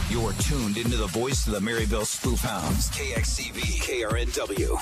You're tuned into the voice of the Maryville Spoof Hounds, KXCV, KRNW.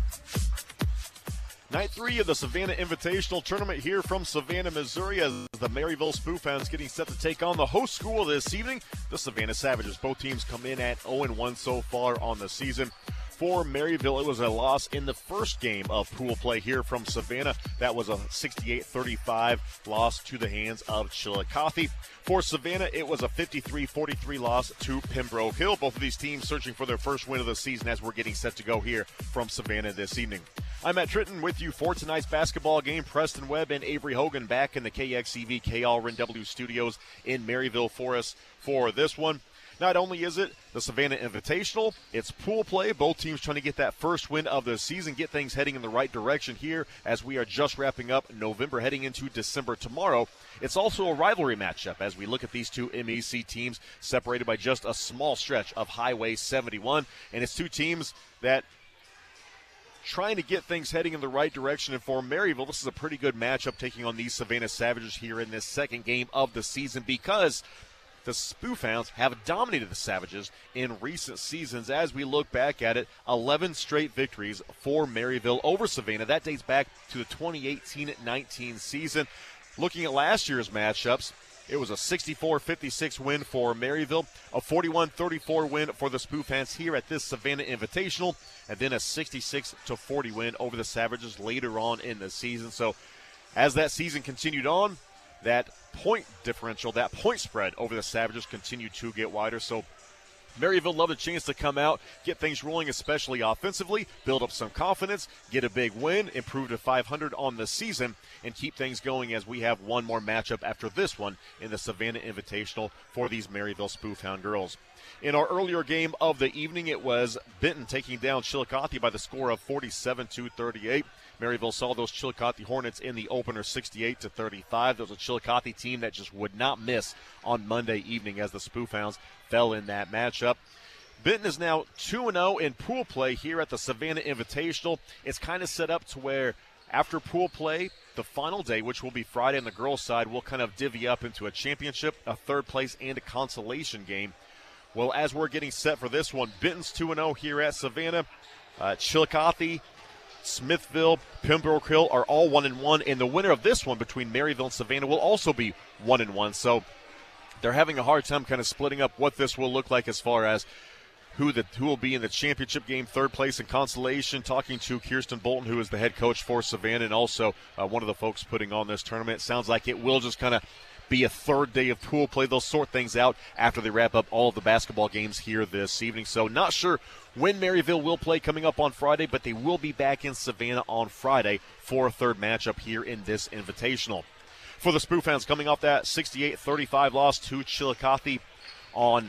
Night 3 of the Savannah Invitational Tournament here from Savannah, Missouri, as the Maryville Spoof Hounds getting set to take on the host school this evening, the Savannah Savages. Both teams come in at 0-1 so far on the season. For Maryville, it was a loss in the first game of pool play here from Savannah. That was a 68-35 loss to the hands of Chillicothe. For Savannah, it was a 53-43 loss to Pembroke Hill. Both of these teams searching for their first win of the season as we're getting set to go here from Savannah this evening. I'm Matt Tritton with you for tonight's basketball game. Preston Webb and Avery Hogan back in the KXCV KRNW studios in Maryville for us for this one. Not only is it the Savannah Invitational, it's pool play. Both teams trying to get that first win of the season, get things heading in the right direction here as we are just wrapping up November, heading into December tomorrow. It's also a rivalry matchup as we look at these two MEC teams separated by just a small stretch of Highway 71. And it's two teams that trying to get things heading in the right direction. And for Maryville, this is a pretty good matchup taking on these Savannah Savages here in this second game of the season, because the Spoof Hounds have dominated the Savages in recent seasons. As we look back at it, 11 straight victories for Maryville over Savannah. That dates back to the 2018-19 season. Looking at last year's matchups, it was a 64-56 win for Maryville, a 41-34 win for the Spoof Hounds here at this Savannah Invitational, and then a 66-40 win over the Savages later on in the season. So as that season continued on, that point differential, that point spread over the Savages continued to get wider. So Maryville loved a chance to come out, get things rolling, especially offensively, build up some confidence, get a big win, improve to 500 on the season, and keep things going as we have one more matchup after this one in the Savannah Invitational for these Maryville Spoof Hound girls. In our earlier game of the evening, it was Benton taking down Chillicothe by the score of 47-38. Maryville saw those Chillicothe Hornets in the opener 68-35. There was a Chillicothe team that just would not miss on Monday evening as the Spoof Hounds fell in that matchup. Benton is now 2-0 in pool play here at the Savannah Invitational. It's kind of set up to where after pool play, the final day, which will be Friday on the girls' side, will kind of divvy up into a championship, a third place, and a consolation game. Well, as we're getting set for this one, Benton's 2-0 here at Savannah. Chillicothe, Smithville, Pembroke Hill are all 1-1, and the winner of this one between Maryville and Savannah will also be 1-1. So they're having a hard time kind of splitting up what this will look like as far as who will be in the championship game, third place and consolation. Talking to Kirsten Bolton, who is the head coach for Savannah and also one of the folks putting on this tournament. It sounds like it will just kind of be a third day of pool play. They'll sort things out after they wrap up all of the basketball games here this evening. So not sure when Maryville will play coming up on Friday, but they will be back in Savannah on Friday for a third matchup here in this invitational. For the Spoof Hounds, coming off that 68-35 loss to Chillicothe on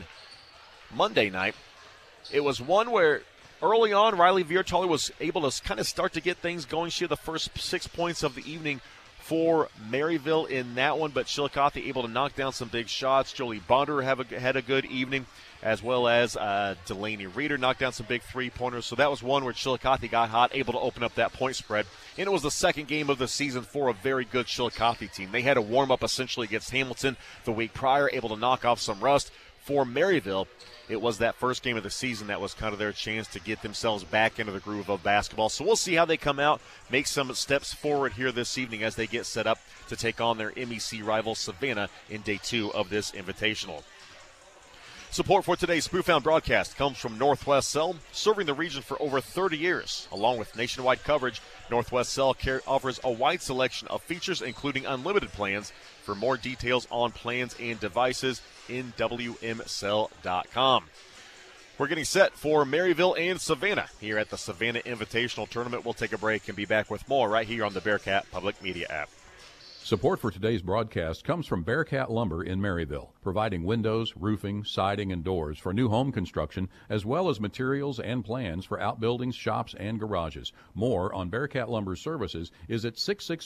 Monday night, it was one where early on Riley Viertaler was able to kind of start to get things going. She had the first 6 points of the evening for Maryville in that one, but Chillicothe able to knock down some big shots. Jolie Bonder had a good evening, as well as Delaney Reeder knocked down some big three-pointers. So that was one where Chillicothe got hot, able to open up that point spread. And it was the second game of the season for a very good Chillicothe team. They had a warm-up essentially against Hamilton the week prior, able to knock off some rust. For Maryville, it was that first game of the season that was kind of their chance to get themselves back into the groove of basketball. So we'll see how they come out, make some steps forward here this evening as they get set up to take on their MEC rival Savannah in day 2 of this invitational. Support for today's Spoof Hound broadcast comes from Northwest Cell, serving the region for over 30 years. Along with nationwide coverage, Northwest Cell offers a wide selection of features, including unlimited plans. For more details on plans and devices, nwmcell.com. We're getting set for Maryville and Savannah here at the Savannah Invitational Tournament. We'll take a break and be back with more right here on the Bearcat Public Media app. Support for today's broadcast comes from Bearcat Lumber in Maryville, providing windows, roofing, siding, and doors for new home construction, as well as materials and plans for outbuildings, shops, and garages. More on Bearcat Lumber's services is at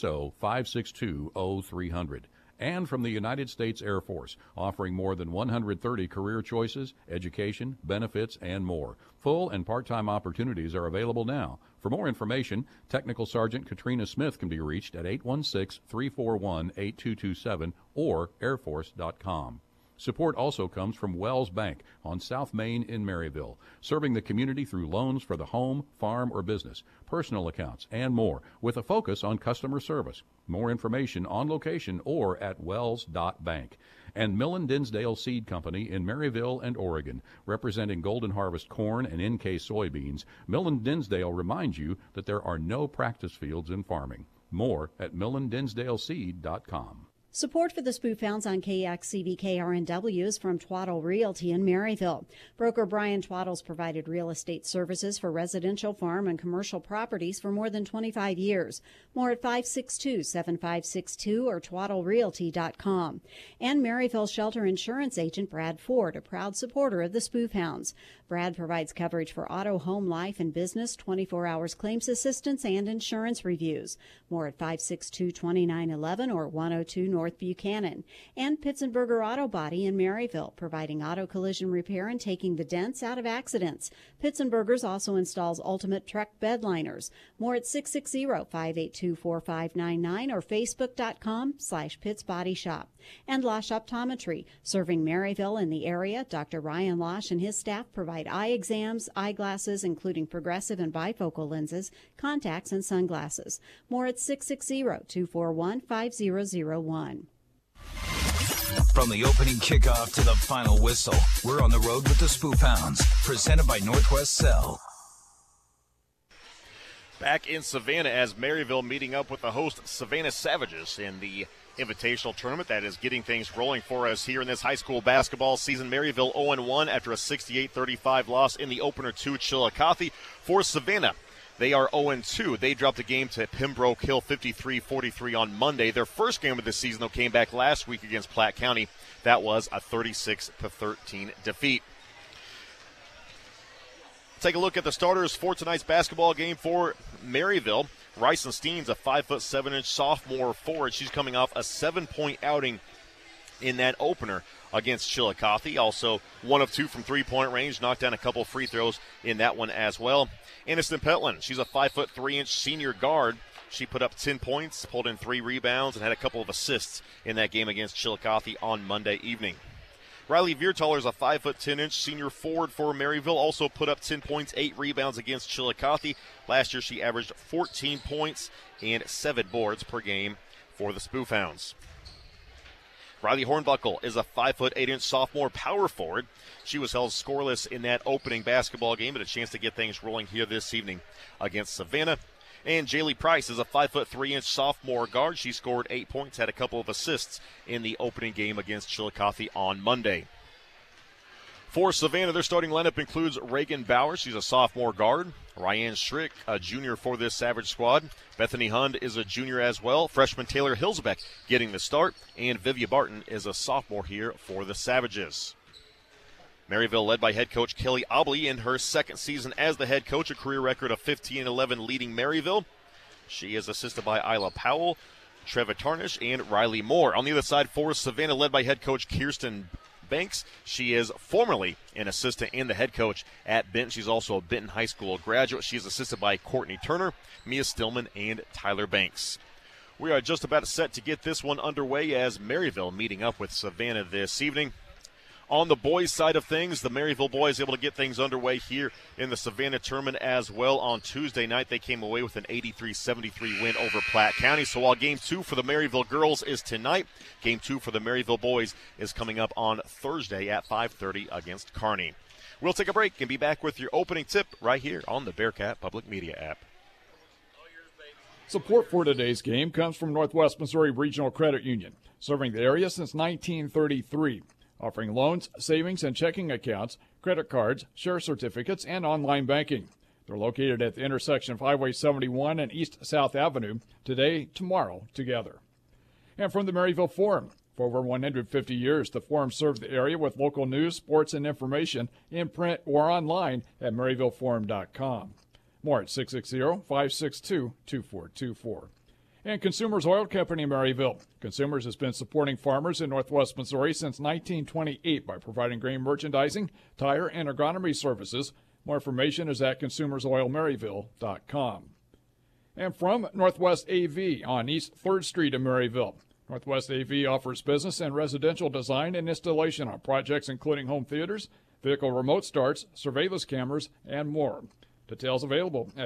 660-562-0300. And from the United States Air Force, offering more than 130 career choices, education, benefits, and more. Full and part-time opportunities are available now. For more information, Technical Sergeant Katrina Smith can be reached at 816-341-8227 or airforce.com. Support also comes from Wells Bank on South Main in Maryville, serving the community through loans for the home, farm, or business, personal accounts, and more, with a focus on customer service. More information on location or at wells.bank. And Millen Dinsdale Seed Company in Maryville and Oregon, representing Golden Harvest corn and NK soybeans. Millen Dinsdale reminds you that there are no practice fields in farming. More at millendinsdaleseed.com. Support for the Spoof Hounds on KXCV KRNW is from Twaddle Realty in Maryville. Broker Brian Twaddle's provided real estate services for residential, farm, and commercial properties for more than 25 years. More at 562-7562 or twaddlerealty.com. And Maryville Shelter Insurance Agent Brad Ford, a proud supporter of the Spoof Hounds. Brad provides coverage for auto, home, life, and business, 24 hours claims assistance, and insurance reviews. More at 562-2911 or 102 North Buchanan. And Pitzenberger Auto Body in Maryville, providing auto collision repair and taking the dents out of accidents. Pitzenberger's also installs ultimate truck bed liners. More at 660-582-4599 or facebook.com/Pitts Body Shop. And Losh Optometry, serving Maryville and the area. Dr. Ryan Losh and his staff provide eye exams, eyeglasses, including progressive and bifocal lenses, contacts, and sunglasses. More at 660-241-5001. From the opening kickoff to the final whistle, we're on the road with the Spoof Hounds, presented by Northwest Cell. Back in Savannah as Maryville meeting up with the host Savannah Savages in the Invitational Tournament that is getting things rolling for us here in this high school basketball season. Maryville 0-1 after a 68-35 loss in the opener to Chillicothe. For Savannah, they are 0-2. They dropped a game to Pembroke Hill 53-43 on Monday. Their first game of the season, though, came back last week against Platte County. That was a 36-13 defeat. Take a look at the starters for tonight's basketball game for Maryville. Ryson Steen's a 5'7" sophomore forward. She's coming off a 7-point outing in that opener against Chillicothe. Also 1 of 2 from three-point range. Knocked down a couple free throws in that one as well. Aniston Petland, she's a 5'3" senior guard. She put up 10 points, pulled in 3 rebounds, and had a couple of assists in that game against Chillicothe on Monday evening. Riley Viertaler is a 5'10" senior forward for Maryville. Also put up 10 points, 8 rebounds against Chillicothe. Last year she averaged 14 points and 7 boards per game for the Spoof Hounds. Riley Hornbuckle is a 5'8" sophomore power forward. She was held scoreless in that opening basketball game, but a chance to get things rolling here this evening against Savannah. And Jaylee Price is a 5'3" sophomore guard. She scored 8 points, had a couple of assists in the opening game against Chillicothe on Monday. For Savannah, their starting lineup includes Reagan Bauer. She's a sophomore guard. Ryan Schrick, a junior for this Savage squad. Bethany Hund is a junior as well. Freshman Taylor Hilsbeck getting the start. And Vivia Barton is a sophomore here for the Savages. Maryville led by head coach Kelly Obley in her second season as the head coach, a career record of 15-11 leading Maryville. She is assisted by Isla Powell, Treva Tarnish, and Riley Moore. On the other side for Savannah, led by head coach Kirsten Banks. She is formerly an assistant and the head coach at Benton. She's also a Benton High School graduate. She is assisted by Courtney Turner, Mia Stillman, and Tyler Banks. We are just about set to get this one underway as Maryville meeting up with Savannah this evening. On the boys' side of things, the Maryville boys able to get things underway here in the Savannah tournament as well. On Tuesday night, they came away with an 83-73 win over Platte County. So while Game 2 for the Maryville girls is tonight, Game 2 for the Maryville boys is coming up on Thursday at 5:30 against Kearney. We'll take a break and be back with your opening tip right here on the Bearcat Public Media app. Support for today's game comes from Northwest Missouri Regional Credit Union, serving the area since 1933. Offering loans, savings, and checking accounts, credit cards, share certificates, and online banking. They're located at the intersection of Highway 71 and East South Avenue, today, tomorrow, together. And from the Maryville Forum, for over 150 years, the Forum served the area with local news, sports, and information in print or online at MaryvilleForum.com. More at 660-562-2424. And Consumers Oil Company Maryville. Consumers has been supporting farmers in Northwest Missouri since 1928 by providing grain merchandising, tire, and agronomy services. More information is at consumersoilmaryville.com. And from Northwest AV on East 3rd Street in Maryville. Northwest AV offers business and residential design and installation on projects including home theaters, vehicle remote starts, surveillance cameras, and more. Details available at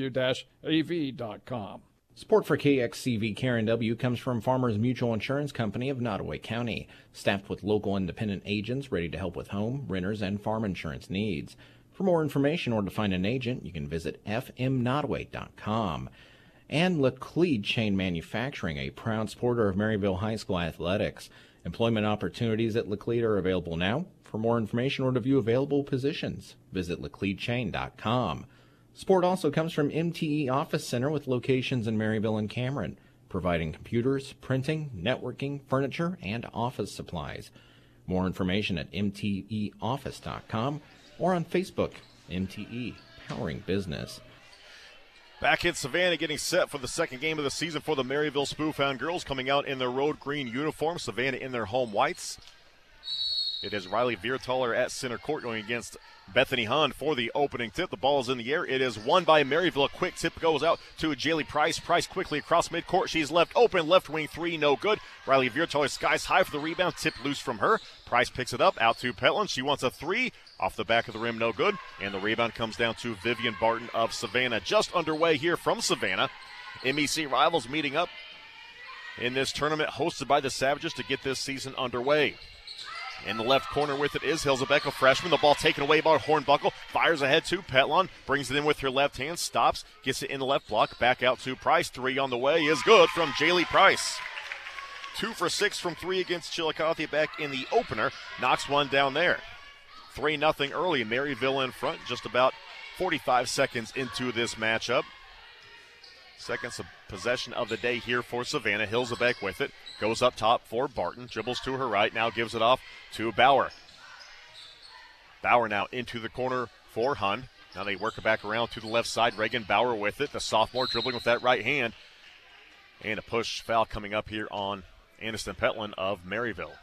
nw-av.com. Support for KXCV KRNW comes from Farmers Mutual Insurance Company of Nottoway County, staffed with local independent agents ready to help with home, renters, and farm insurance needs. For more information or to find an agent, you can visit fmnottoway.com. And Laclede Chain Manufacturing, a proud supporter of Maryville High School athletics. Employment opportunities at Laclede are available now. For more information or to view available positions, visit lacledechain.com. Support also comes from MTE Office Center with locations in Maryville and Cameron, providing computers, printing, networking, furniture, and office supplies. More information at mteoffice.com or on Facebook, MTE Powering Business. Back in Savannah, getting set for the second game of the season for the Maryville Spoofhound girls, coming out in their road green uniform. Savannah in their home whites. It is Riley Viertaler at center court going against Bethany Hunt for the opening tip. The ball is in the air. It is won by Maryville. A quick tip goes out to Jaylee Price. Price quickly across midcourt. She's left open. Left wing three, no good. Riley Viertaler skies high for the rebound. Tip loose from her. Price picks it up out to Petland. She wants a three. Off the back of the rim, no good. And the rebound comes down to Vivian Barton of Savannah. Just underway here from Savannah. MEC rivals meeting up in this tournament hosted by the Savages to get this season underway. In the left corner with it is Hilzebeck, a freshman. The ball taken away by Hornbuckle. Fires ahead to Petlon. Brings it in with her left hand. Stops. Gets it in the left block. Back out to Price. Three on the way is good from Jaylee Price. 2 for 6 from three against Chillicothe back in the opener. Knocks one down there. 3-0 early. Maryville in front. Just about 45 seconds into this matchup. Seconds of possession of the day here for Savannah. Hilzebeck with it. Goes up top for Barton. Dribbles to her right. Now gives it off to Bauer. Bauer now into the corner for Hun. Now they work it back around to the left side. Reagan Bauer with it. The sophomore dribbling with that right hand. And a push foul coming up here on Aniston Petland of Maryville.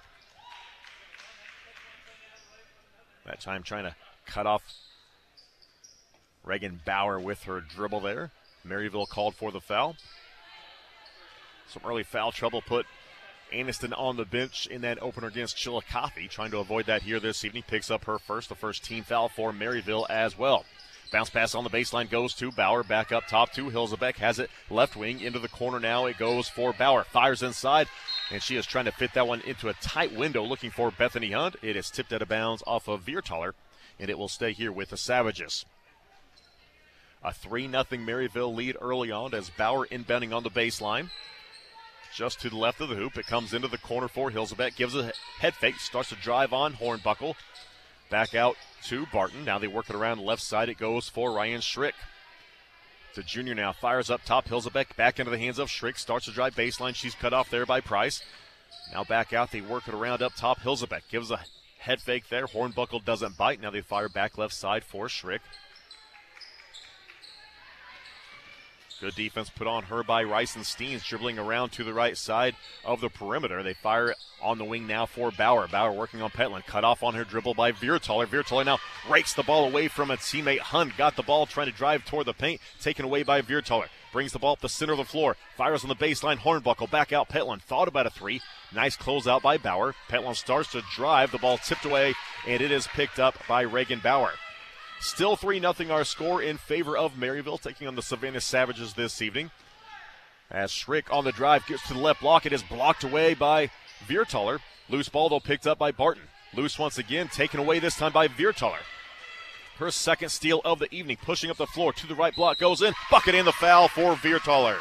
That time trying to cut off Reagan Bauer with her dribble there. Maryville called for the foul. Some early foul trouble put Aniston on the bench in that opener against Chillicothe. Trying to avoid that here this evening. Picks up her first, the first team foul for Maryville as well. Bounce pass on the baseline goes to Bauer. Back up top to Hilzebeck. Has it left wing into the corner now. It goes for Bauer. Fires inside, and she is trying to fit that one into a tight window looking for Bethany Hunt. It is tipped out of bounds off of Viertaler, and it will stay here with the Savages. A 3-0 Maryville lead early on as Bauer inbounding on the baseline. Just to the left of the hoop. It comes into the corner for Hilzebeck. Gives a head fake. Starts to drive on Hornbuckle. Back out to Barton. Now they work it around the left side. It goes for Ryan Schrick. The junior now fires up top. Hilzebeck back into the hands of Schrick. Starts to drive baseline. She's cut off there by Price. Now back out. They work it around up top. Hilzebeck gives a head fake there. Hornbuckle doesn't bite. Now they fire back left side for Schrick. Good defense put on her by Rice and Steens, dribbling around to the right side of the perimeter. They fire on the wing now for Bauer. Bauer working on Petland. Cut off on her dribble by Viertaler. Viertaler now rakes the ball away from a teammate. Hunt got the ball trying to drive toward the paint. Taken away by Viertaler. Brings the ball up the center of the floor. Fires on the baseline. Hornbuckle back out. Petland thought about a three. Nice closeout by Bauer. Petland starts to drive. The ball tipped away, and it is picked up by Reagan Bauer. Still 3-0 our score in favor of Maryville, taking on the Savannah Savages this evening. As Schrick on the drive gets to the left block, it is blocked away by Viertaler. Loose ball, though, picked up by Barton. Loose once again, taken away this time by Viertaler. Her second steal of the evening, pushing up the floor to the right block, goes in. Bucket in the foul for Viertaler.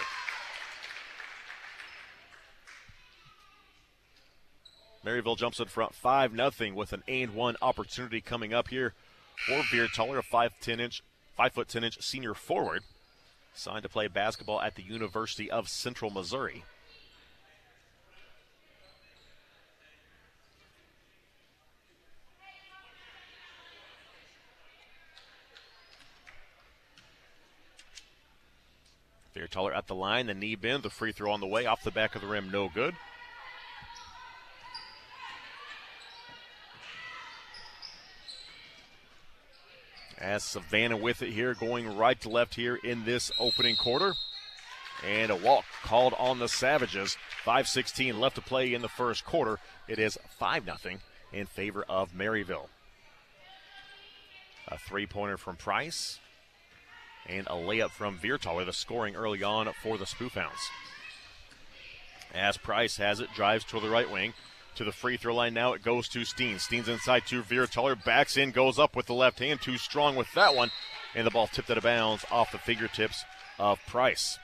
Maryville jumps in front 5-0 with an and-one opportunity coming up here for Viertaler, a 5'10" senior forward, signed to play basketball at the University of Central Missouri. Viertaler at the line, the knee bend, the free throw on the way, off the back of the rim, no good. As Savannah with it here, going right to left here in this opening quarter. And a walk called on the Savages. 5:16 left to play in the first quarter. It is 5-0 in favor of Maryville. A three-pointer from Price and a layup from Viertaler, the scoring early on for the Spoofhounds. As Price has it, drives to the right wing. To the free throw line now, it goes to Steen. Steen's inside to Viertaler, backs in, goes up with the left hand, too strong with that one, and the ball tipped out of bounds off the fingertips of Price.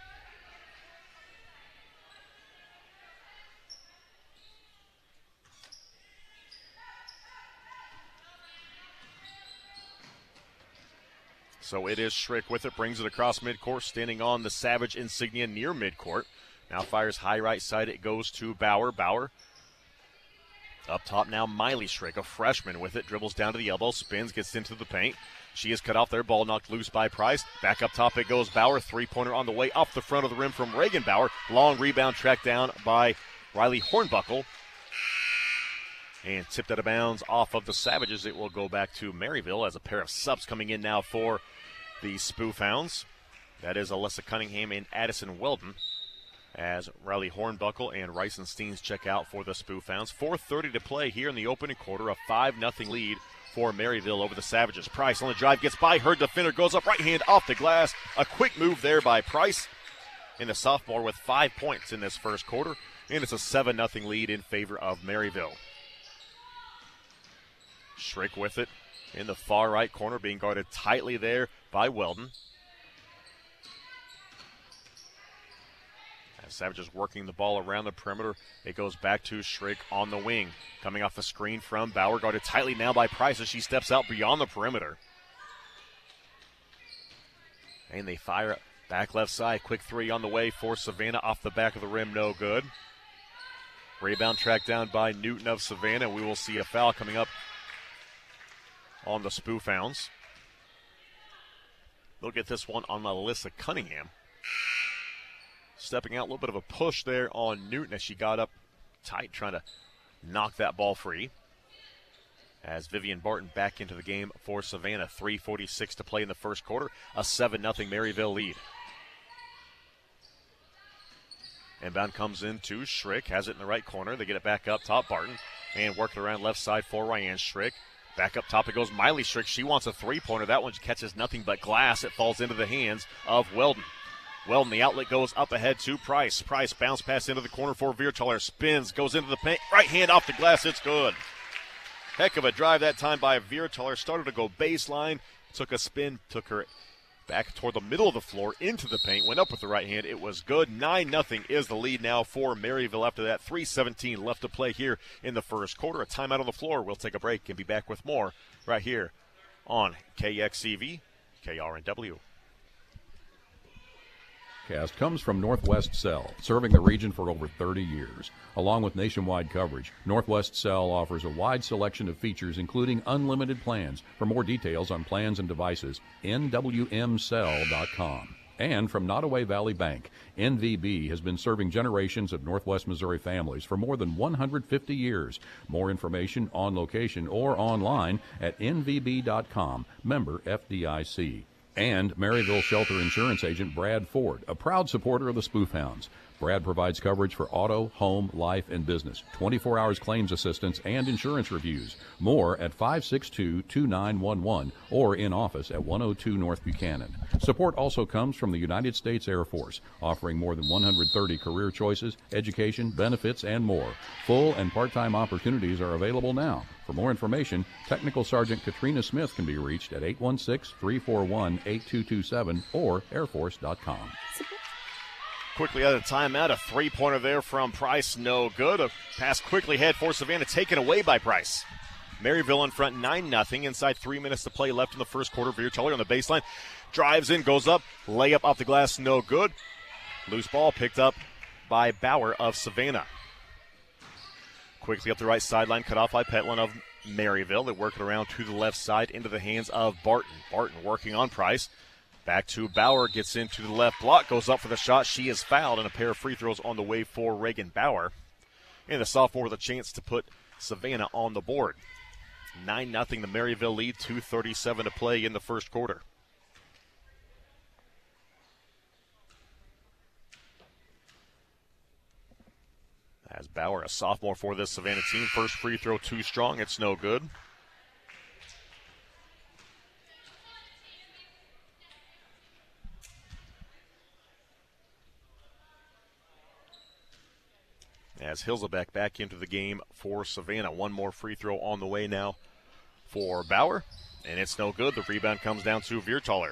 So it is Schrick with it, brings it across midcourt, standing on the Savage insignia near midcourt. Now fires high right side, it goes to Bauer. Bauer up top now, Miley Schrick, a freshman with it, dribbles down to the elbow, spins, gets into the paint. She is cut off there, ball knocked loose by Price. Back up top it goes Bauer, three-pointer on the way, off the front of the rim from Reagan Bauer. Long rebound tracked down by Riley Hornbuckle. And tipped out of bounds off of the Savages. It will go back to Maryville as a pair of subs coming in now for the Spoofhounds. That is Alyssa Cunningham and Addison Weldon, as Riley Hornbuckle and Ryson Steens check out for the Spoofhounds. 4:30 to play here in the opening quarter. A 5-0 lead for Maryville over the Savages. Price on the drive, gets by her defender, goes up right hand off the glass. A quick move there by Price. And the sophomore with 5 points in this first quarter. And it's a 7-0 lead in favor of Maryville. Schrick with it in the far right corner, being guarded tightly there by Weldon. As Savages working the ball around the perimeter, it goes back to Schrick on the wing. Coming off the screen from Bauer, guarded tightly now by Price as she steps out beyond the perimeter. And they fire back left side. Quick three on the way for Savannah, off the back of the rim, no good. Rebound tracked down by Newton of Savannah. We will see a foul coming up on the Spoofhounds. They'll get this one on Alyssa Cunningham. Stepping out, a little bit of a push there on Newton as she got up tight, trying to knock that ball free. As Vivian Barton back into the game for Savannah. 3:46 to play in the first quarter. A 7-0 Maryville lead. Inbound comes into Schrick, has it in the right corner. They get it back up top, Barton, and working around left side for Ryan Schrick. Back up top it goes Miley Schrick. She wants a three-pointer. That one catches nothing but glass. It falls into the hands of Weldon. Weldon, the outlet goes up ahead to Price. Price bounce pass into the corner for Viertaler. Spins, goes into the paint. Right hand off the glass. It's good. Heck of a drive that time by Viertaler. Started to go baseline. Took a spin. Took her back toward the middle of the floor into the paint. Went up with the right hand. It was good. 9-0 is the lead now for Maryville after that. 3:17 left to play here in the first quarter. A timeout on the floor. We'll take a break and be back with more right here on KXCV, KRNW. Cast comes from Northwest Cell, serving the region for over 30 years. Along with nationwide coverage, Northwest Cell offers a wide selection of features, including unlimited plans. For more details on plans and devices, nwmcell.com. And from Nottoway Valley Bank, NVB has been serving generations of Northwest Missouri families for more than 150 years. More information, on location, or online at nvb.com. Member FDIC. And Maryville Shelter Insurance Agent Brad Ford, a proud supporter of the Spoofhounds. Brad provides coverage for auto, home, life, and business, 24 hours claims assistance, and insurance reviews. More at 562-2911 or in office at 102 North Buchanan. Support also comes from the United States Air Force, offering more than 130 career choices, education, benefits, and more. Full and part-time opportunities are available now. For more information, Technical Sergeant Katrina Smith can be reached at 816-341-8227 or airforce.com. Quickly out of timeout, a three-pointer there from Price, no good. A pass quickly ahead for Savannah, taken away by Price. Maryville in front 9-0. Inside 3 minutes to play left in the first quarter. Viertaler on the baseline, drives in, goes up, layup off the glass, no good. Loose ball picked up by Bauer of Savannah. Quickly up the right sideline, cut off by Petlin of Maryville. They work it around to the left side into the hands of Barton. Barton working on Price. Back to Bauer, gets into the left block, goes up for the shot. She is fouled, and a pair of free throws on the way for Reagan Bauer. And the sophomore with a chance to put Savannah on the board. 9-0 the Maryville lead, 2:37 to play in the first quarter. Bauer, a sophomore for this Savannah team. First free throw too strong. It's no good. As Hilzelbeck back into the game for Savannah. One more free throw on the way now for Bauer, and it's no good. The rebound comes down to Viertaler.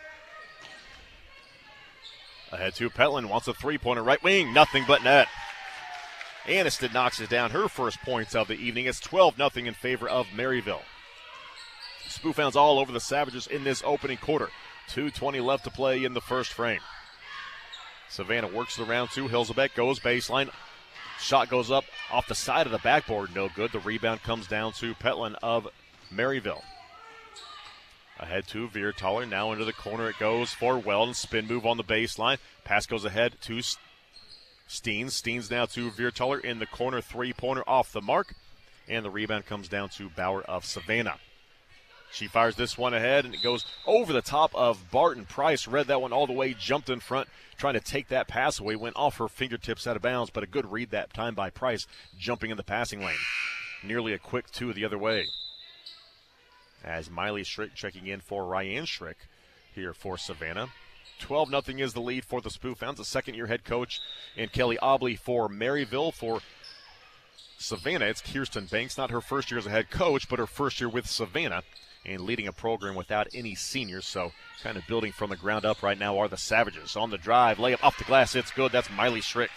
Ahead to Petland, wants a three-pointer, right wing, nothing but net. Aniston knocks it down, her first points of the evening. It's 12-0 in favor of Maryville. Spoofhounds all over the Savages in this opening quarter. 2:20 left to play in the first frame. Savannah works it around to Hilzelbeck, goes baseline. Shot goes up off the side of the backboard, no good. The rebound comes down to Petland of Maryville. Ahead to Viertaler, now into the corner it goes for Weldon. Spin move on the baseline. Pass goes ahead to Steens. Steens now to Viertaler in the corner, three-pointer off the mark. And the rebound comes down to Bauer of Savannah. She fires this one ahead, and it goes over the top of Barton. Price read that one all the way, jumped in front, trying to take that pass away, went off her fingertips out of bounds, but a good read that time by Price, jumping in the passing lane. Nearly a quick two the other way. As Miley Schrick checking in for Ryan Schrick here for Savannah. 12-0 is the lead for the Spoofhounds. A second-year head coach in Kelly Obley for Maryville. For Savannah, it's Kirsten Banks. Not her first year as a head coach, but her first year with Savannah and leading a program without any seniors. So kind of building from the ground up right now are the Savages. On the drive, layup off the glass, it's good. That's Miley Schrick.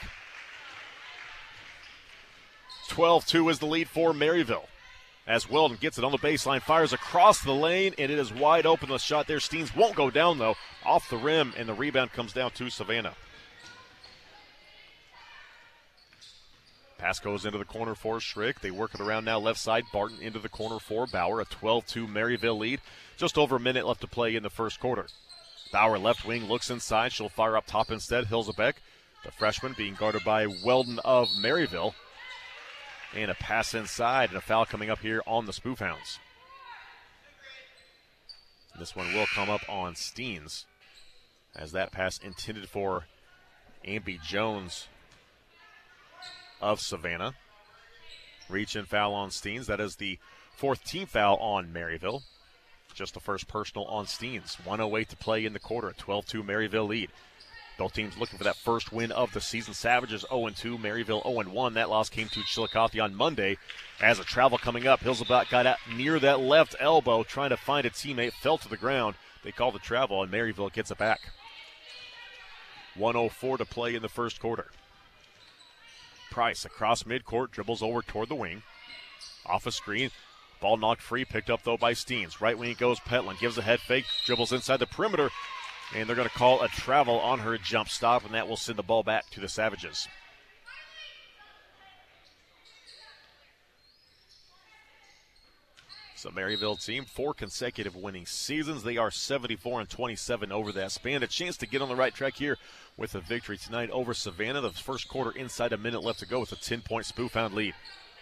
12-2 is the lead for Maryville. As Weldon gets it on the baseline, fires across the lane, and it is wide open. The shot there, Steens won't go down, though. Off the rim, and the rebound comes down to Savannah. Pass goes into the corner for Schrick. They work it around now left side. Barton into the corner for Bauer. A 12-2 Maryville lead. Just over a minute left to play in the first quarter. Bauer left wing looks inside. She'll fire up top instead. Hilzelbeck, the freshman, being guarded by Weldon of Maryville. And a pass inside and a foul coming up here on the Spoofhounds. This one will come up on Steens, as that pass intended for Ambi Jones of Savannah. Reach and foul on Steens. That is the fourth team foul on Maryville. Just the first personal on Steens. 1:08 to play in the quarter. A 12-2 Maryville lead. Both teams looking for that first win of the season. Savages 0-2, Maryville 0-1. That loss came to Chillicothe on Monday. As a travel coming up, Hilzelbeck got out near that left elbow, trying to find a teammate, fell to the ground. They call the travel, and Maryville gets it back. 1:04 to play in the first quarter. Price across midcourt, dribbles over toward the wing. Off a screen, ball knocked free, picked up though by Steens. Right wing goes Petland, gives a head fake, dribbles inside the perimeter, and they're going to call a travel on her jump stop, and that will send the ball back to the Savages. So Maryville team, 4 consecutive winning seasons. They are 74-27 over that span. A chance to get on the right track here with a victory tonight over Savannah. The first quarter inside a minute left to go with a 10-point Spoofhound lead.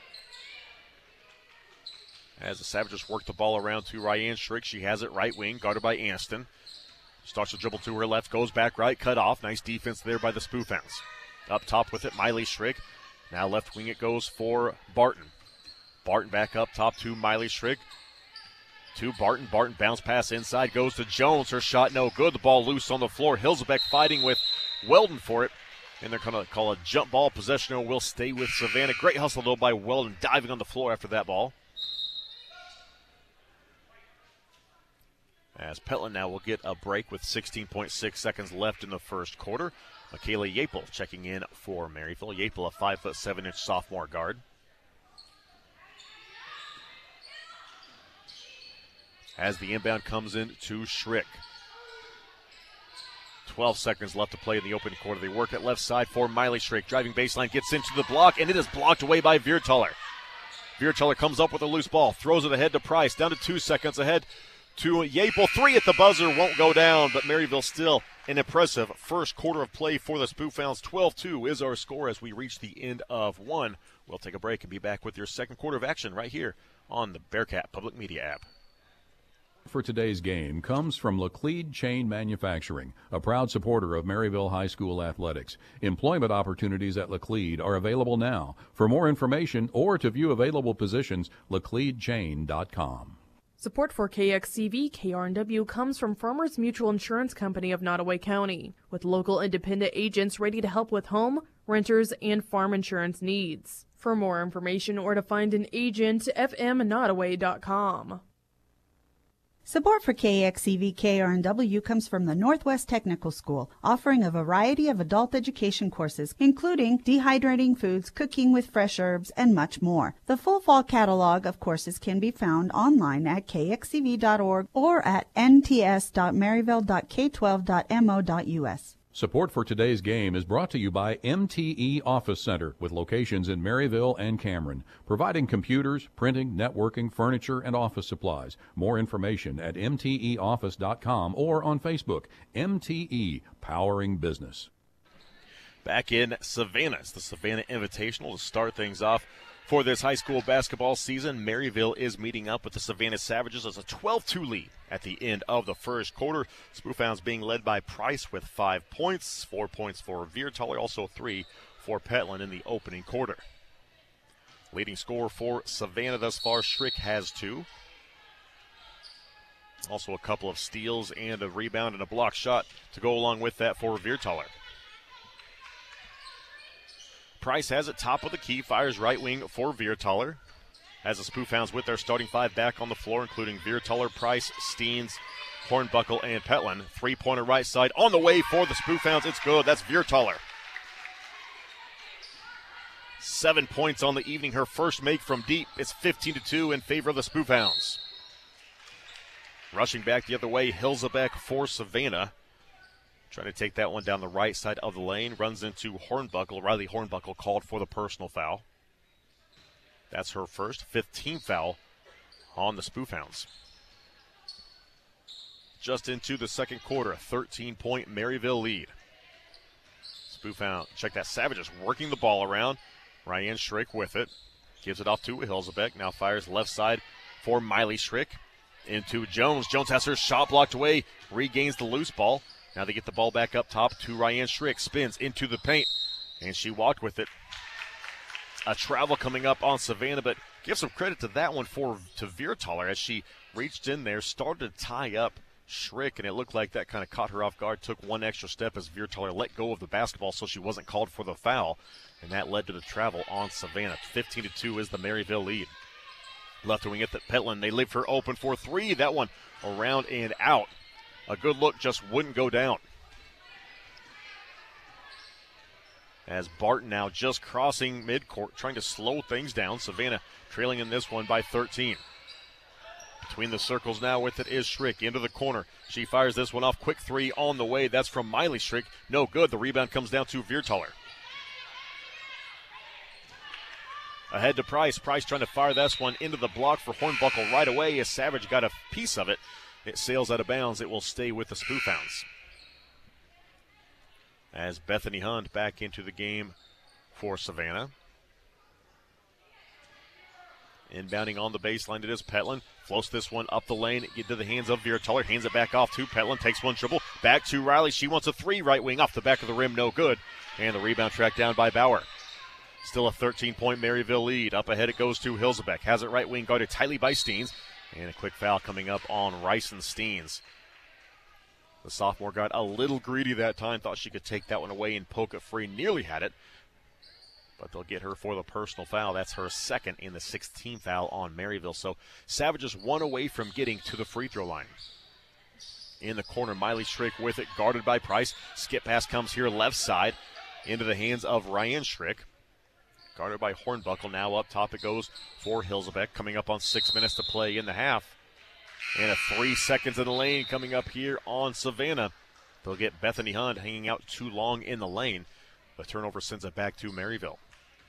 As the Savages work the ball around to Ryan Schrick. She has it right wing, guarded by Aniston. Starts to dribble to her left, goes back right, cut off. Nice defense there by the Spoofhounds. Up top with it, Miley Schrick. Now left wing it goes for Barton. Barton back up top to Miley Schrick. To Barton. Barton bounce pass inside, goes to Jones. Her shot no good. The ball loose on the floor. Hilzelbeck fighting with Weldon for it. And they're going to call a jump ball. Possession will stay with Savannah. Great hustle though by Weldon, diving on the floor after that ball. As Petland now will get a break with 16.6 seconds left in the first quarter. Michaela Yapel checking in for Maryville. Yapel, a 5'7" sophomore guard. As the inbound comes in to Schrick. 12 seconds left to play in the opening quarter. They work at left side for Miley Schrick. Driving baseline, gets into the block, and it is blocked away by Viertaler. Viertaler comes up with a loose ball, throws it ahead to Price, down to 2 seconds ahead to Yapel. 3 at the buzzer, won't go down, but Maryville still an impressive first quarter of play for the Spoofhounds. 12-2 is our score as we reach the end of one. We'll take a break and be back with your second quarter of action right here on the Bearcat Public Media app. for today's game comes from Laclede Chain Manufacturing, a proud supporter of Maryville High School athletics. Employment opportunities at Laclede are available now. For more information or to view available positions, lacledechain.com. Support for KXCV KRNW comes from Farmers Mutual Insurance Company of Nottoway County, with local independent agents ready to help with home, renters, and farm insurance needs. For more information or to find an agent, fmnottoway.com. Support for KXCV KRNW comes from the Northwest Technical School, offering a variety of adult education courses, including dehydrating foods, cooking with fresh herbs, and much more. The full fall catalog of courses can be found online at kxcv.org or at nts.maryville.k12.mo.us. Support for today's game is brought to you by MTE Office Center, with locations in Maryville and Cameron, providing computers, printing, networking, furniture, and office supplies. More information at mteoffice.com or on Facebook. MTE, powering business. Back in Savannah, it's the Savannah Invitational to start things off. For this high school basketball season, Maryville is meeting up with the Savannah Savages as a 12-2 lead at the end of the first quarter. Spoofhounds being led by Price with 5 points, 4 points for Viertaler, also 3 for Petland in the opening quarter. Leading scorer for Savannah thus far, Schrick has 2. Also a couple of steals and a rebound and a block shot to go along with that for Viertaler. Price has it top of the key, fires right wing for Viertaler. Has the Spoofhounds with their starting 5 back on the floor, including Viertaler, Price, Steens, Hornbuckle, and Petland. Three-pointer right side on the way for the Spoofhounds. It's good. That's Viertaler. 7 points on the evening. Her first make from deep. It's 15-2 in favor of the Spoofhounds. Rushing back the other way, Hilzebeck for Savannah. Trying to take that one down the right side of the lane. Runs into Hornbuckle. Riley Hornbuckle called for the personal foul. That's her first, 15th foul on the Spoofhounds. Just into the second quarter, a 13-point Maryville lead. Spoofhound, check that, Savages working the ball around. Ryan Schrick with it. Gives it off to Hilzebeck. Now fires left side for Miley Schrick. Into Jones. Jones has her shot blocked away. Regains the loose ball. Now they get the ball back up top to Ryan Schrick. Spins into the paint, and she walked with it. A travel coming up on Savannah, but give some credit to that one to Viertaler as she reached in there, started to tie up Schrick, and it looked like that kind of caught her off guard. Took one extra step as Viertaler let go of the basketball so she wasn't called for the foul, and that led to the travel on Savannah. 15-2 is the Maryville lead. Left wing at the Petland. They leave her open for 3. That one around and out. A good look just wouldn't go down. As Barton now just crossing midcourt, trying to slow things down. Savannah trailing in this one by 13. Between the circles now with it is Schrick into the corner. She fires this one off. Quick 3 on the way. That's from Miley Schrick. No good. The rebound comes down to Viertaler. Ahead to Price. Price trying to fire this one into the block for Hornbuckle right away as Savage got a piece of it. It sails out of bounds. It will stay with the Spoofhounds. As Bethany Hunt back into the game for Savannah. Inbounding on the baseline, it is Petland. Floats this one up the lane, get to the hands of Viertaler. Hands it back off to Petland. Takes one dribble. Back to Riley. She wants a 3 right wing off the back of the rim. No good. And the rebound tracked down by Bauer. Still a 13-point Maryville lead. Up ahead it goes to Hilzebeck. Has it right wing guarded tightly by Steens. And a quick foul coming up on Rice and Steens. The sophomore got a little greedy that time. Thought she could take that one away and poke it free. Nearly had it. But they'll get her for the personal foul. That's her second in the 16th foul on Maryville. So Savages 1 away from getting to the free throw line. In the corner, Miley Schrick with it, guarded by Price. Skip pass comes here left side into the hands of Ryan Schrick. Guarded by Hornbuckle. Now up top it goes for Hilzebeck. Coming up on 6 minutes to play in the half. And a 3 seconds in the lane coming up here on Savannah. They'll get Bethany Hunt hanging out too long in the lane. The turnover sends it back to Maryville.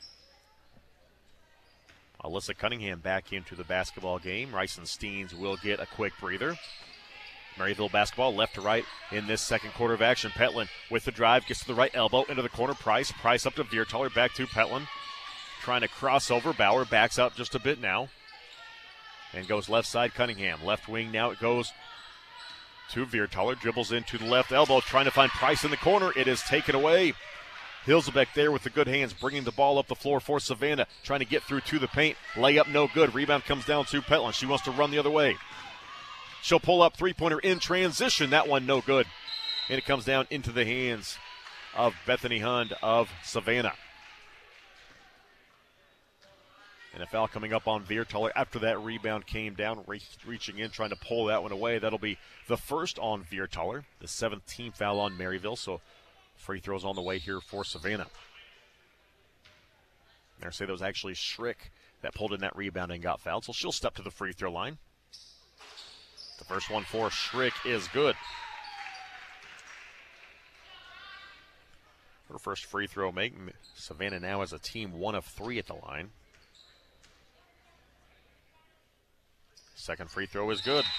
Alyssa Cunningham back into the basketball game. Rice and Steens will get a quick breather. Maryville basketball left to right in this second quarter of action. Petland with the drive, gets to the right elbow, into the corner. Price up to Viertaler, back to Petland. Trying to cross over. Bauer backs up just a bit now. and goes left side Cunningham. Left wing now it goes to Viertaler. Dribbles into the left elbow, trying to find Price in the corner. It is taken away. Hilsebeck there with the good hands, bringing the ball up the floor for Savannah, trying to get through to the paint. Layup no good. Rebound comes down to Petland. She wants to run the other way. She'll pull up three-pointer in transition. That one no good. And it comes down into the hands of Bethany Hund of Savannah. And a foul coming up on Viertaler after that rebound came down, reaching in, trying to pull that one away. That'll be the first on Viertaler, the 7th team foul on Maryville. So free throws on the way here for Savannah. I say that was actually Schrick that pulled in that rebound and got fouled, so she'll step to the free throw line. The first one for Schrick is good. Her first free throw making. Savannah now has a team 1 of 3 at the line. Second free throw is good.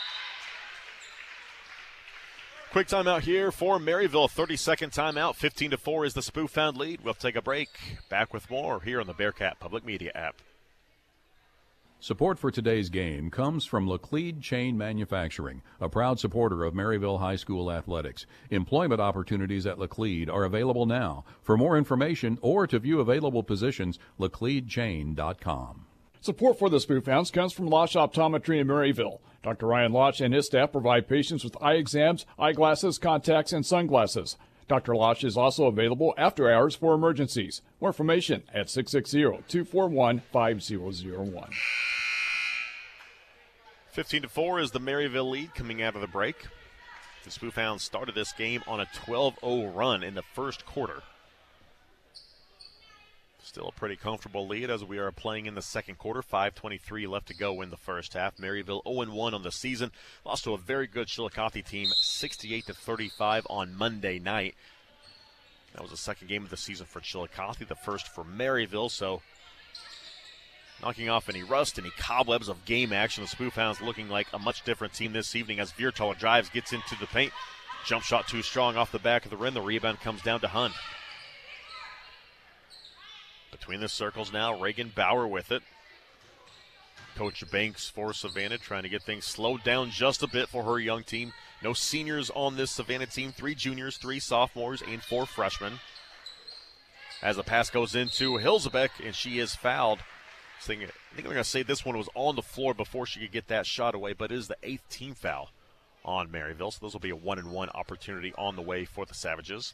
Quick timeout here for Maryville. 30-second timeout. 15-4 is the Spoof Hound lead. We'll take a break. Back with more here on the Bearcat Public Media app. Support for today's game comes from Laclede Chain Manufacturing, a proud supporter of Maryville High School athletics. Employment opportunities at Laclede are available now. For more information or to view available positions, lacledechain.com. Support for the Spoof Hounds comes from Losch Optometry in Maryville. Dr. Ryan Losch and his staff provide patients with eye exams, eyeglasses, contacts, and sunglasses. Dr. Losch is also available after hours for emergencies. More information at 660-241-5001. 15-4 is the Maryville lead coming out of the break. The Spoof Hounds started this game on a 12-0 run in the first quarter. Still a pretty comfortable lead as we are playing in the second quarter. 5:23 left to go in the first half. Maryville 0-1 on the season. Lost to a very good Chillicothe team, 68-35 on Monday night. That was the second game of the season for Chillicothe, the first for Maryville. So knocking off any rust, any cobwebs of game action. The Spoof Hounds looking like a much different team this evening as Viertaler drives, gets into the paint. Jump shot too strong off the back of the rim. The rebound comes down to Hund. Between the circles now, Reagan Bauer with it. Coach Banks for Savannah trying to get things slowed down just a bit for her young team. No seniors on this Savannah team. 3 juniors, 3 sophomores, and 4 freshmen. As the pass goes into Hilsebeck, and she is fouled. I think I'm going to say this one was on the floor before she could get that shot away, but it is the 8th team foul on Maryville. So those will be a 1-and-1 opportunity on the way for the Savages.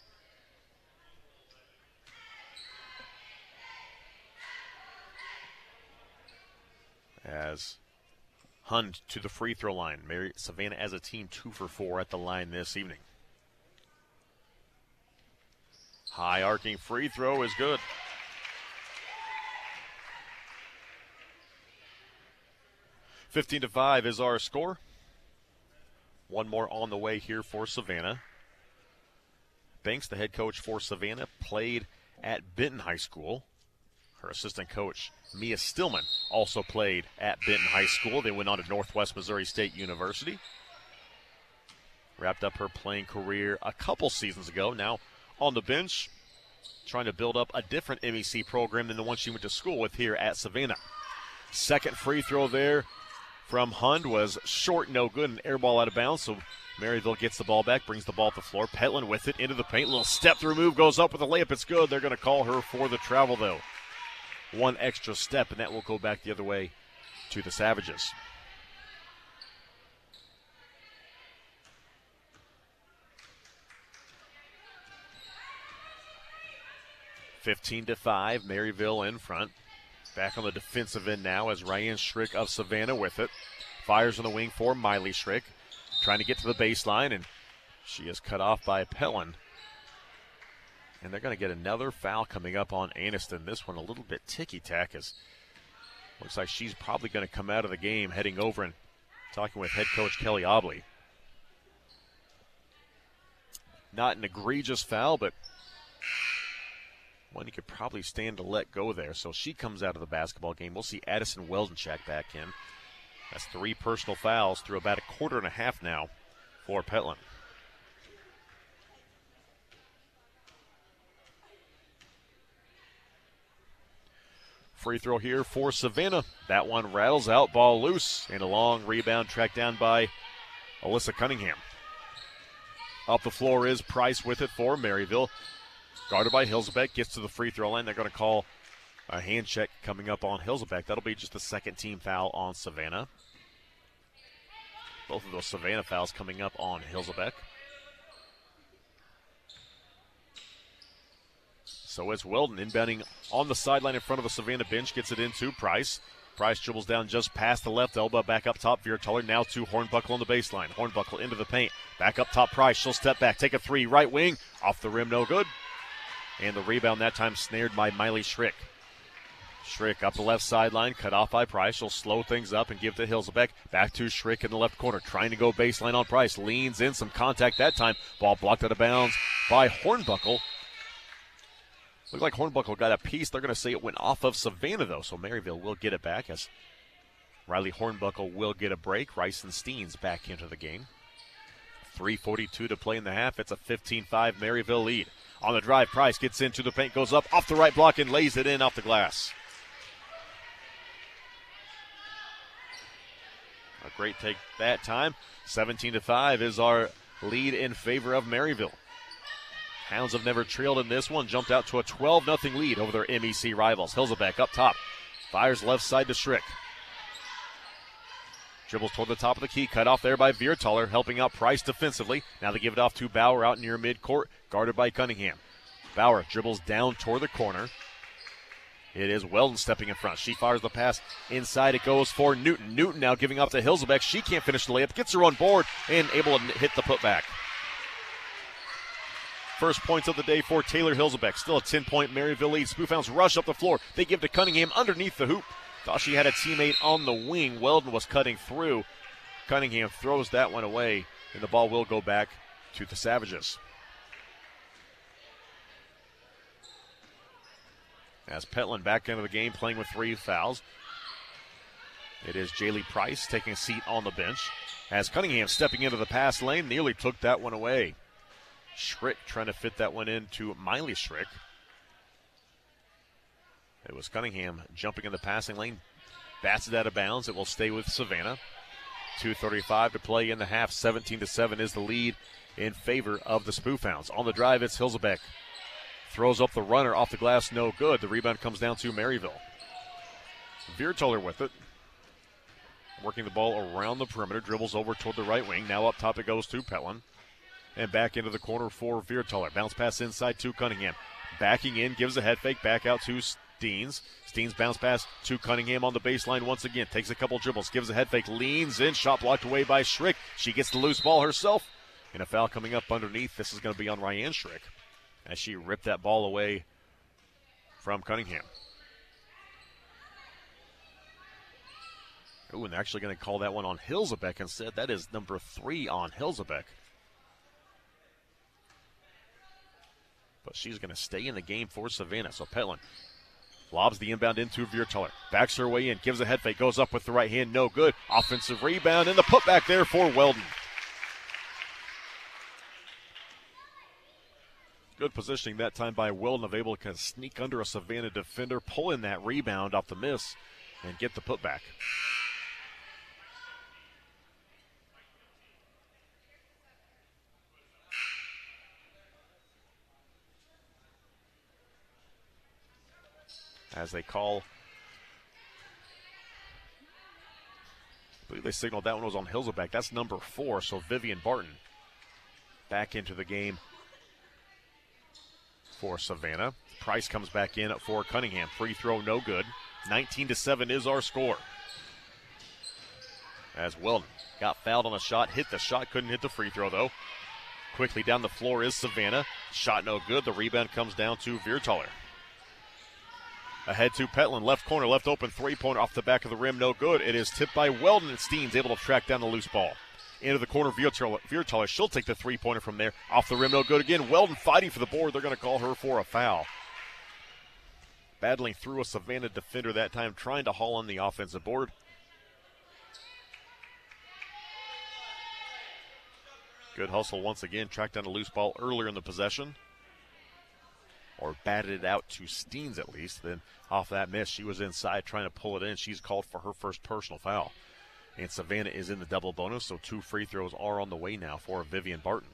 As Hund to the free throw line. Savannah as a team 2 for 4 at the line this evening. High arcing free throw is good. (15-5) is our score. One more on the way here for Savannah. Banks, the head coach for Savannah, played at Benton High School. Her assistant coach, Mia Stillman, also played at Benton High School. They went on to Northwest Missouri State University. Wrapped up her playing career a couple seasons ago. Now on the bench, trying to build up a different MEC program than the one she went to school with here at Savannah. Second free throw there from Hund was short, no good, an air ball out of bounds. So Maryville gets the ball back, brings the ball to the floor. Petland with it into the paint. Little step-through move, goes up with a layup. It's good. They're going to call her for the travel, though. One extra step, and that will go back the other way to the Savages. (15-5), Maryville in front. Back on the defensive end now as Ryan Schrick of Savannah with it. Fires on the wing for Miley Schrick. Trying to get to the baseline, and she is cut off by Petland. And they're going to get another foul coming up on Aniston. This one a little bit ticky-tack as looks like she's probably going to come out of the game heading over and talking with head coach Kelly Obley. Not an egregious foul, but one you could probably stand to let go there. So she comes out of the basketball game. We'll see Addison Weldenchak back in. That's 3 personal fouls through about a quarter and a half now for Petland. Free throw here for Savannah. That one rattles out, ball loose, and a long rebound tracked down by Alyssa Cunningham. Up the floor is Price with it for Maryville. Guarded by Hilsebeck, gets to the free throw line. They're going to call a hand check coming up on Hilsebeck. That'll be just the second team foul on Savannah. Both of those Savannah fouls coming up on Hilsebeck. So it's Weldon inbounding on the sideline in front of the Savannah bench. Gets it into Price. Price dribbles down just past the left elbow. Back up top, Viertaler. Now to Hornbuckle on the baseline. Hornbuckle into the paint. Back up top, Price. She'll step back, take a three. Right wing. Off the rim, no good. And the rebound that time snared by Miley Schrick. Schrick up the left sideline, cut off by Price. She'll slow things up and give to Hilsebeck. Back to Schrick in the left corner, trying to go baseline on Price. Leans in, some contact that time. Ball blocked out of bounds by Hornbuckle. Looked like Hornbuckle got a piece. They're going to say it went off of Savannah, though, so Maryville will get it back as Riley Hornbuckle will get a break. Rice and Steens back into the game. 3:42 to play in the half. It's a 15-5 Maryville lead. On the drive, Price gets into the paint, goes up off the right block and lays it in off the glass. A great take that time. 17-5 is our lead in favor of Maryville. Hounds have never trailed in this one. Jumped out to a 12-0 lead over their MEC rivals. Hilsebeck up top. Fires left side to Schrick. Dribbles toward the top of the key. Cut off there by Viertaler, helping out Price defensively. Now they give it off to Bauer out near midcourt, guarded by Cunningham. Bauer dribbles down toward the corner. It is Weldon stepping in front. She fires the pass inside. It goes for Newton. Newton now giving up to Hilsebeck. She can't finish the layup. Gets her on board and able to hit the putback. First points of the day for Taylor Hilsebeck. Still a 10-point Maryville lead. Spoofhounds rush up the floor. They give to Cunningham underneath the hoop. Thought she had a teammate on the wing. Weldon was cutting through. Cunningham throws that one away, and the ball will go back to the Savages. As Petland back into the game, playing with 3 fouls. It is Jaylee Price taking a seat on the bench. As Cunningham stepping into the pass lane, nearly took that one away. Schrick trying to fit that one into Miley Schrick. It was Cunningham jumping in the passing lane. Bats it out of bounds. It will stay with Savannah. 2:35 to play in the half. 17-7 is the lead in favor of the Spoofhounds. On the drive, it's Hilsebeck. Throws up the runner off the glass, no good. The rebound comes down to Maryville. Viertaler with it. Working the ball around the perimeter. Dribbles over toward the right wing. Now up top it goes to Petland. And back into the corner for Viertaler. Bounce pass inside to Cunningham. Backing in, gives a head fake. Back out to Steens. Steens bounce pass to Cunningham on the baseline once again. Takes a couple dribbles, gives a head fake, leans in. Shot blocked away by Schrick. She gets the loose ball herself. And a foul coming up underneath. This is going to be on Ryan Schrick as she ripped that ball away from Cunningham. Ooh, and they're actually going to call that one on Hilsebeck instead. That is number 3 on Hilsebeck. But she's going to stay in the game for Savannah. So Petland lobs the inbound into Viertaler. Backs her way in, gives a head fake, goes up with the right hand, no good. Offensive rebound, and the putback there for Weldon. Good positioning that time by Weldon, able to kind of sneak under a Savannah defender, pull in that rebound off the miss, and get the putback. As they call, I believe they signaled that one was on Hilsebeck. That's number 4, so Vivian Barton back into the game for Savannah. Price comes back in for Cunningham. Free throw, no good. 19-7 is our score. As Weldon got fouled on a shot, hit the shot, couldn't hit the free throw though. Quickly down the floor is Savannah. Shot no good. The rebound comes down to Viertaler. Ahead to Petland, left corner, left open, three-pointer off the back of the rim, no good. It is tipped by Weldon, and Steens able to track down the loose ball. Into the corner, Viertaler, she'll take the three-pointer from there. Off the rim, no good again. Weldon fighting for the board. They're going to call her for a foul. Battling through a Savannah defender that time, trying to haul on the offensive board. Good hustle once again, tracked down the loose ball earlier in the possession. or batted it out to Steens at least. Then off that miss, she was inside trying to pull it in. She's called for her first personal foul. And Savannah is in the double bonus, so 2 free throws are on the way now for Vivian Barton.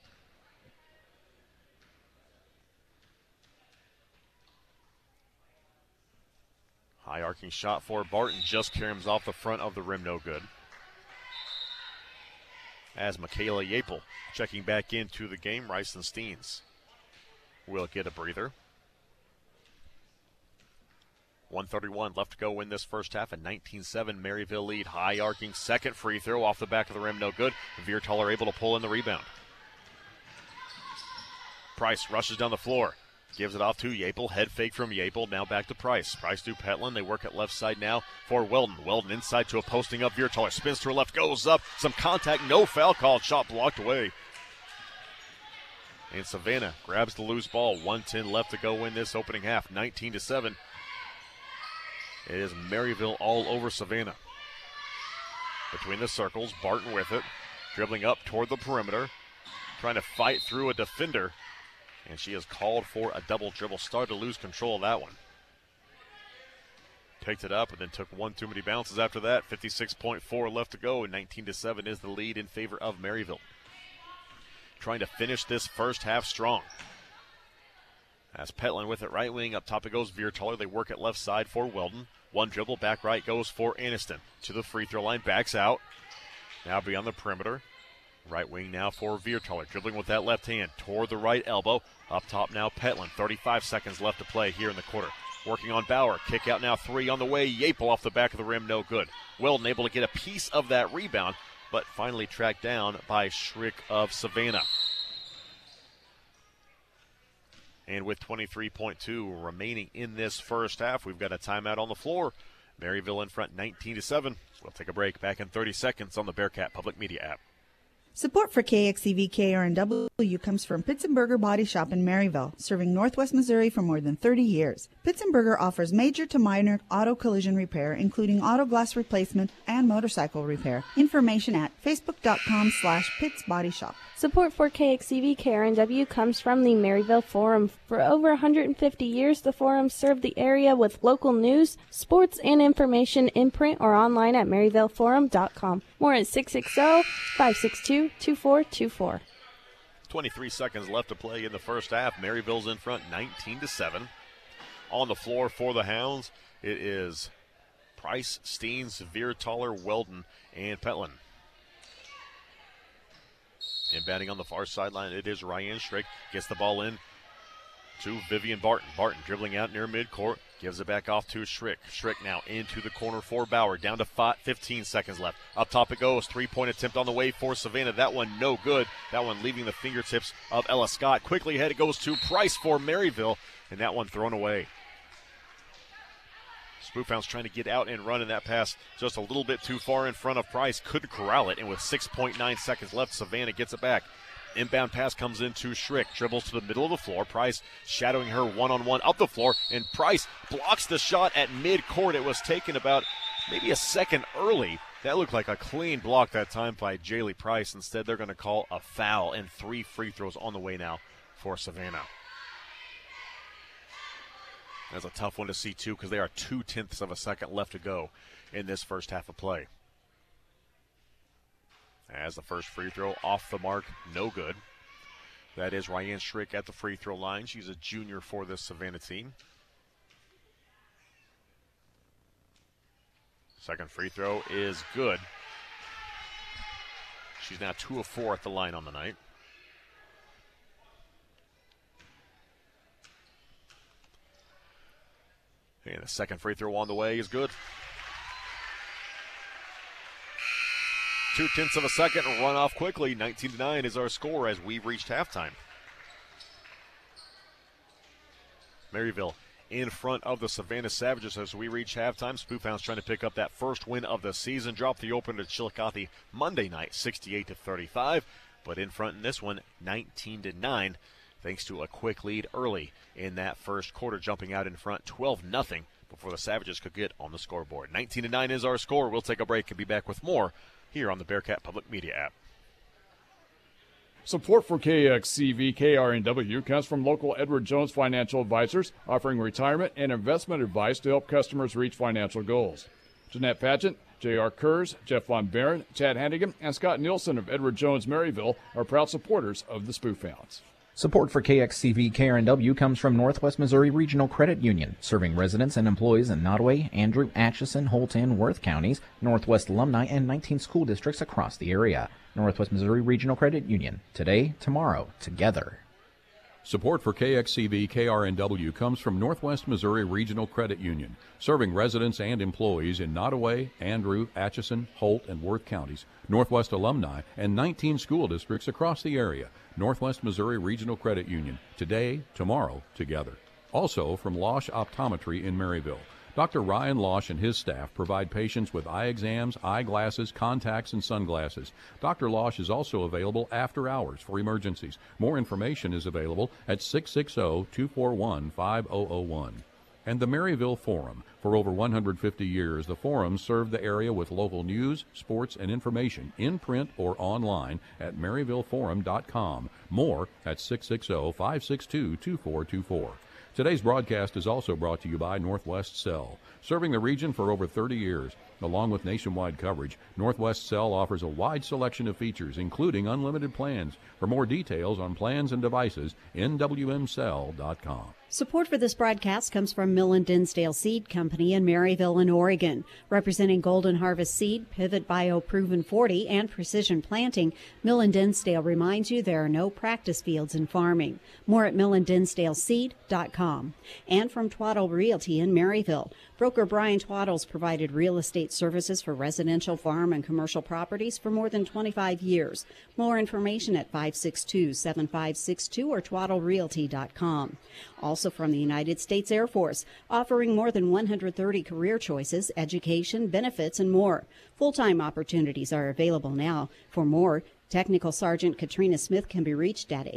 High arcing shot for Barton, just caroms off the front of the rim, no good. As Michaela Yapel checking back into the game, Ryson Steens will get a breather. 1:31 left to go in this first half. A 19-7 Maryville lead. High arcing second free throw off the back of the rim, no good. Viertaler able to pull in the rebound. Price rushes down the floor. Gives it off to Yapel. Head fake from Yapel. Now back to Price. Price to Petlin. They work at left side now for Weldon. Weldon inside to a posting up. Viertaler spins to her left. Goes up. Some contact. No foul called. Shot blocked away. And Savannah grabs the loose ball. 1:10 left to go in this opening half. 19-7. It is Maryville all over Savannah. Between the circles. Barton with it. Dribbling up toward the perimeter. Trying to fight through a defender. And she is called for a double dribble. Started to lose control of that one. Picked it up and then took one too many bounces after that. 56.4 left to go, and 19-7 is the lead in favor of Maryville. Trying to finish this first half strong. As Petlin with it right wing. Up top it goes Viertaler. They work at left side for Weldon. One dribble, back right goes for Aniston. To the free throw line, backs out. Now beyond the perimeter. Right wing now for Viertaler, dribbling with that left hand toward the right elbow. Up top now Petlin, 35 seconds left to play here in the quarter. Working on Bauer, kick out now 3 on the way. Yapel off the back of the rim, no good. Weldon able to get a piece of that rebound, but finally tracked down by Schrick of Savannah. And with 23.2 remaining in this first half, we've got a timeout on the floor. Maryville in front 19-7. We'll take a break back in 30 seconds on the Bearcat Public Media app. Support for KXEV KRNW comes from Pitts & Berger Body Shop in Maryville, serving Northwest Missouri for more than 30 years. Pitts & Berger offers major to minor auto collision repair, including auto glass replacement and motorcycle repair. Information at facebook.com/Pitts Body Shop. Support for KXEV KRNW comes from the Maryville Forum. For over 150 years, the Forum served the area with local news, sports, and information in print or online at maryvilleforum.com. More at 660-562-2424. 23 seconds left to play in the first half. Maryville's in front 19-7. On the floor for the Hounds, it is Price, Steens, Viertaler, Weldon, and Petlin. And batting on the far sideline, it is Ryan Schrick. Gets the ball in to Vivian Barton. Barton dribbling out near midcourt. Gives it back off to Schrick. Schrick now into the corner for Bauer. Down to 15 seconds left. Up top it goes. 3-point attempt on the way for Savannah. That one no good. That one leaving the fingertips of Ella Scott. Quickly ahead it goes to Price for Maryville. And that one thrown away. Spoofhounds trying to get out and run in that pass just a little bit too far in front of Price. Couldn't corral it, and with 6.9 seconds left, Savannah gets it back. Inbound pass comes into Schrick. Dribbles to the middle of the floor. Price shadowing her one-on-one up the floor, and Price blocks the shot at midcourt. It was taken about maybe a second early. That looked like a clean block that time by Jaylee Price. Instead, they're going to call a foul, and 3 free throws on the way now for Savannah. That's a tough one to see, too, because there are 0.2 of a second left to go in this first half of play. As the first free throw off the mark, no good. That is Ryan Schrick at the free throw line. She's a junior for this Savannah team. Second free throw is good. She's now 2 of 4 at the line on the night. And the second free throw on the way is good. 0.2 of a second, run off quickly. 19-9 is our score as we've reached halftime. Maryville in front of the Savannah Savages as we reach halftime. Spoofhounds trying to pick up that first win of the season. Dropped the opener to Chillicothe Monday night, 68-35. But in front in this one, 19-9. Thanks to a quick lead early in that first quarter, jumping out in front 12-0 before the Savages could get on the scoreboard. 19-9 is our score. We'll take a break and be back with more here on the Bearcat Public Media app. Support for KXCV KRNW comes from local Edward Jones Financial Advisors, offering retirement and investment advice to help customers reach financial goals. Jeanette Patchett, J.R. Kurz, Jeff Von Barron, Chad Hannigan, and Scott Nielsen of Edward Jones Maryville are proud supporters of the Spoof Hounds. Support for KXCV KRNW comes from Northwest Missouri Regional Credit Union, serving residents and employees in Nottoway, Andrew, Atchison, Holt, and Worth counties, Northwest alumni, and 19 school districts across the area. Northwest Missouri Regional Credit Union. Today, tomorrow, together. Support for KXCV KRNW comes from Northwest Missouri Regional Credit Union, serving residents and employees in Nottoway, Andrew, Atchison, Holt, and Worth counties, Northwest alumni, and 19 school districts across the area. Northwest Missouri Regional Credit Union. Today, tomorrow, together. Also from Losh Optometry in Maryville. Dr. Ryan Losh and his staff provide patients with eye exams, eyeglasses, contacts, and sunglasses. Dr. Losh is also available after hours for emergencies. More information is available at 660-241-5001. And the Maryville Forum. For over 150 years, the Forum served the area with local news, sports, and information in print or online at maryvilleforum.com. More at 660-562-2424. Today's broadcast is also brought to you by Northwest Cell. Serving the region for over 30 years, along with nationwide coverage, Northwest Cell offers a wide selection of features, including unlimited plans. For more details on plans and devices, nwmcell.com. Support for this broadcast comes from Mill and Dinsdale Seed Company in Maryville in Oregon. Representing Golden Harvest Seed, Pivot Bio Proven 40, and Precision Planting, Mill and Dinsdale reminds you there are no practice fields in farming. More at millanddinsdaleseed.com. And from Twaddle Realty in Maryville. Broker Brian Twaddles provided real estate services for residential, farm, and commercial properties for more than 25 years. More information at 562-7562 or twaddlerealty.com. Also from the United States Air Force, offering more than 130 career choices, education, benefits, and more. Full-time opportunities are available now. For more, Technical Sergeant Katrina Smith can be reached at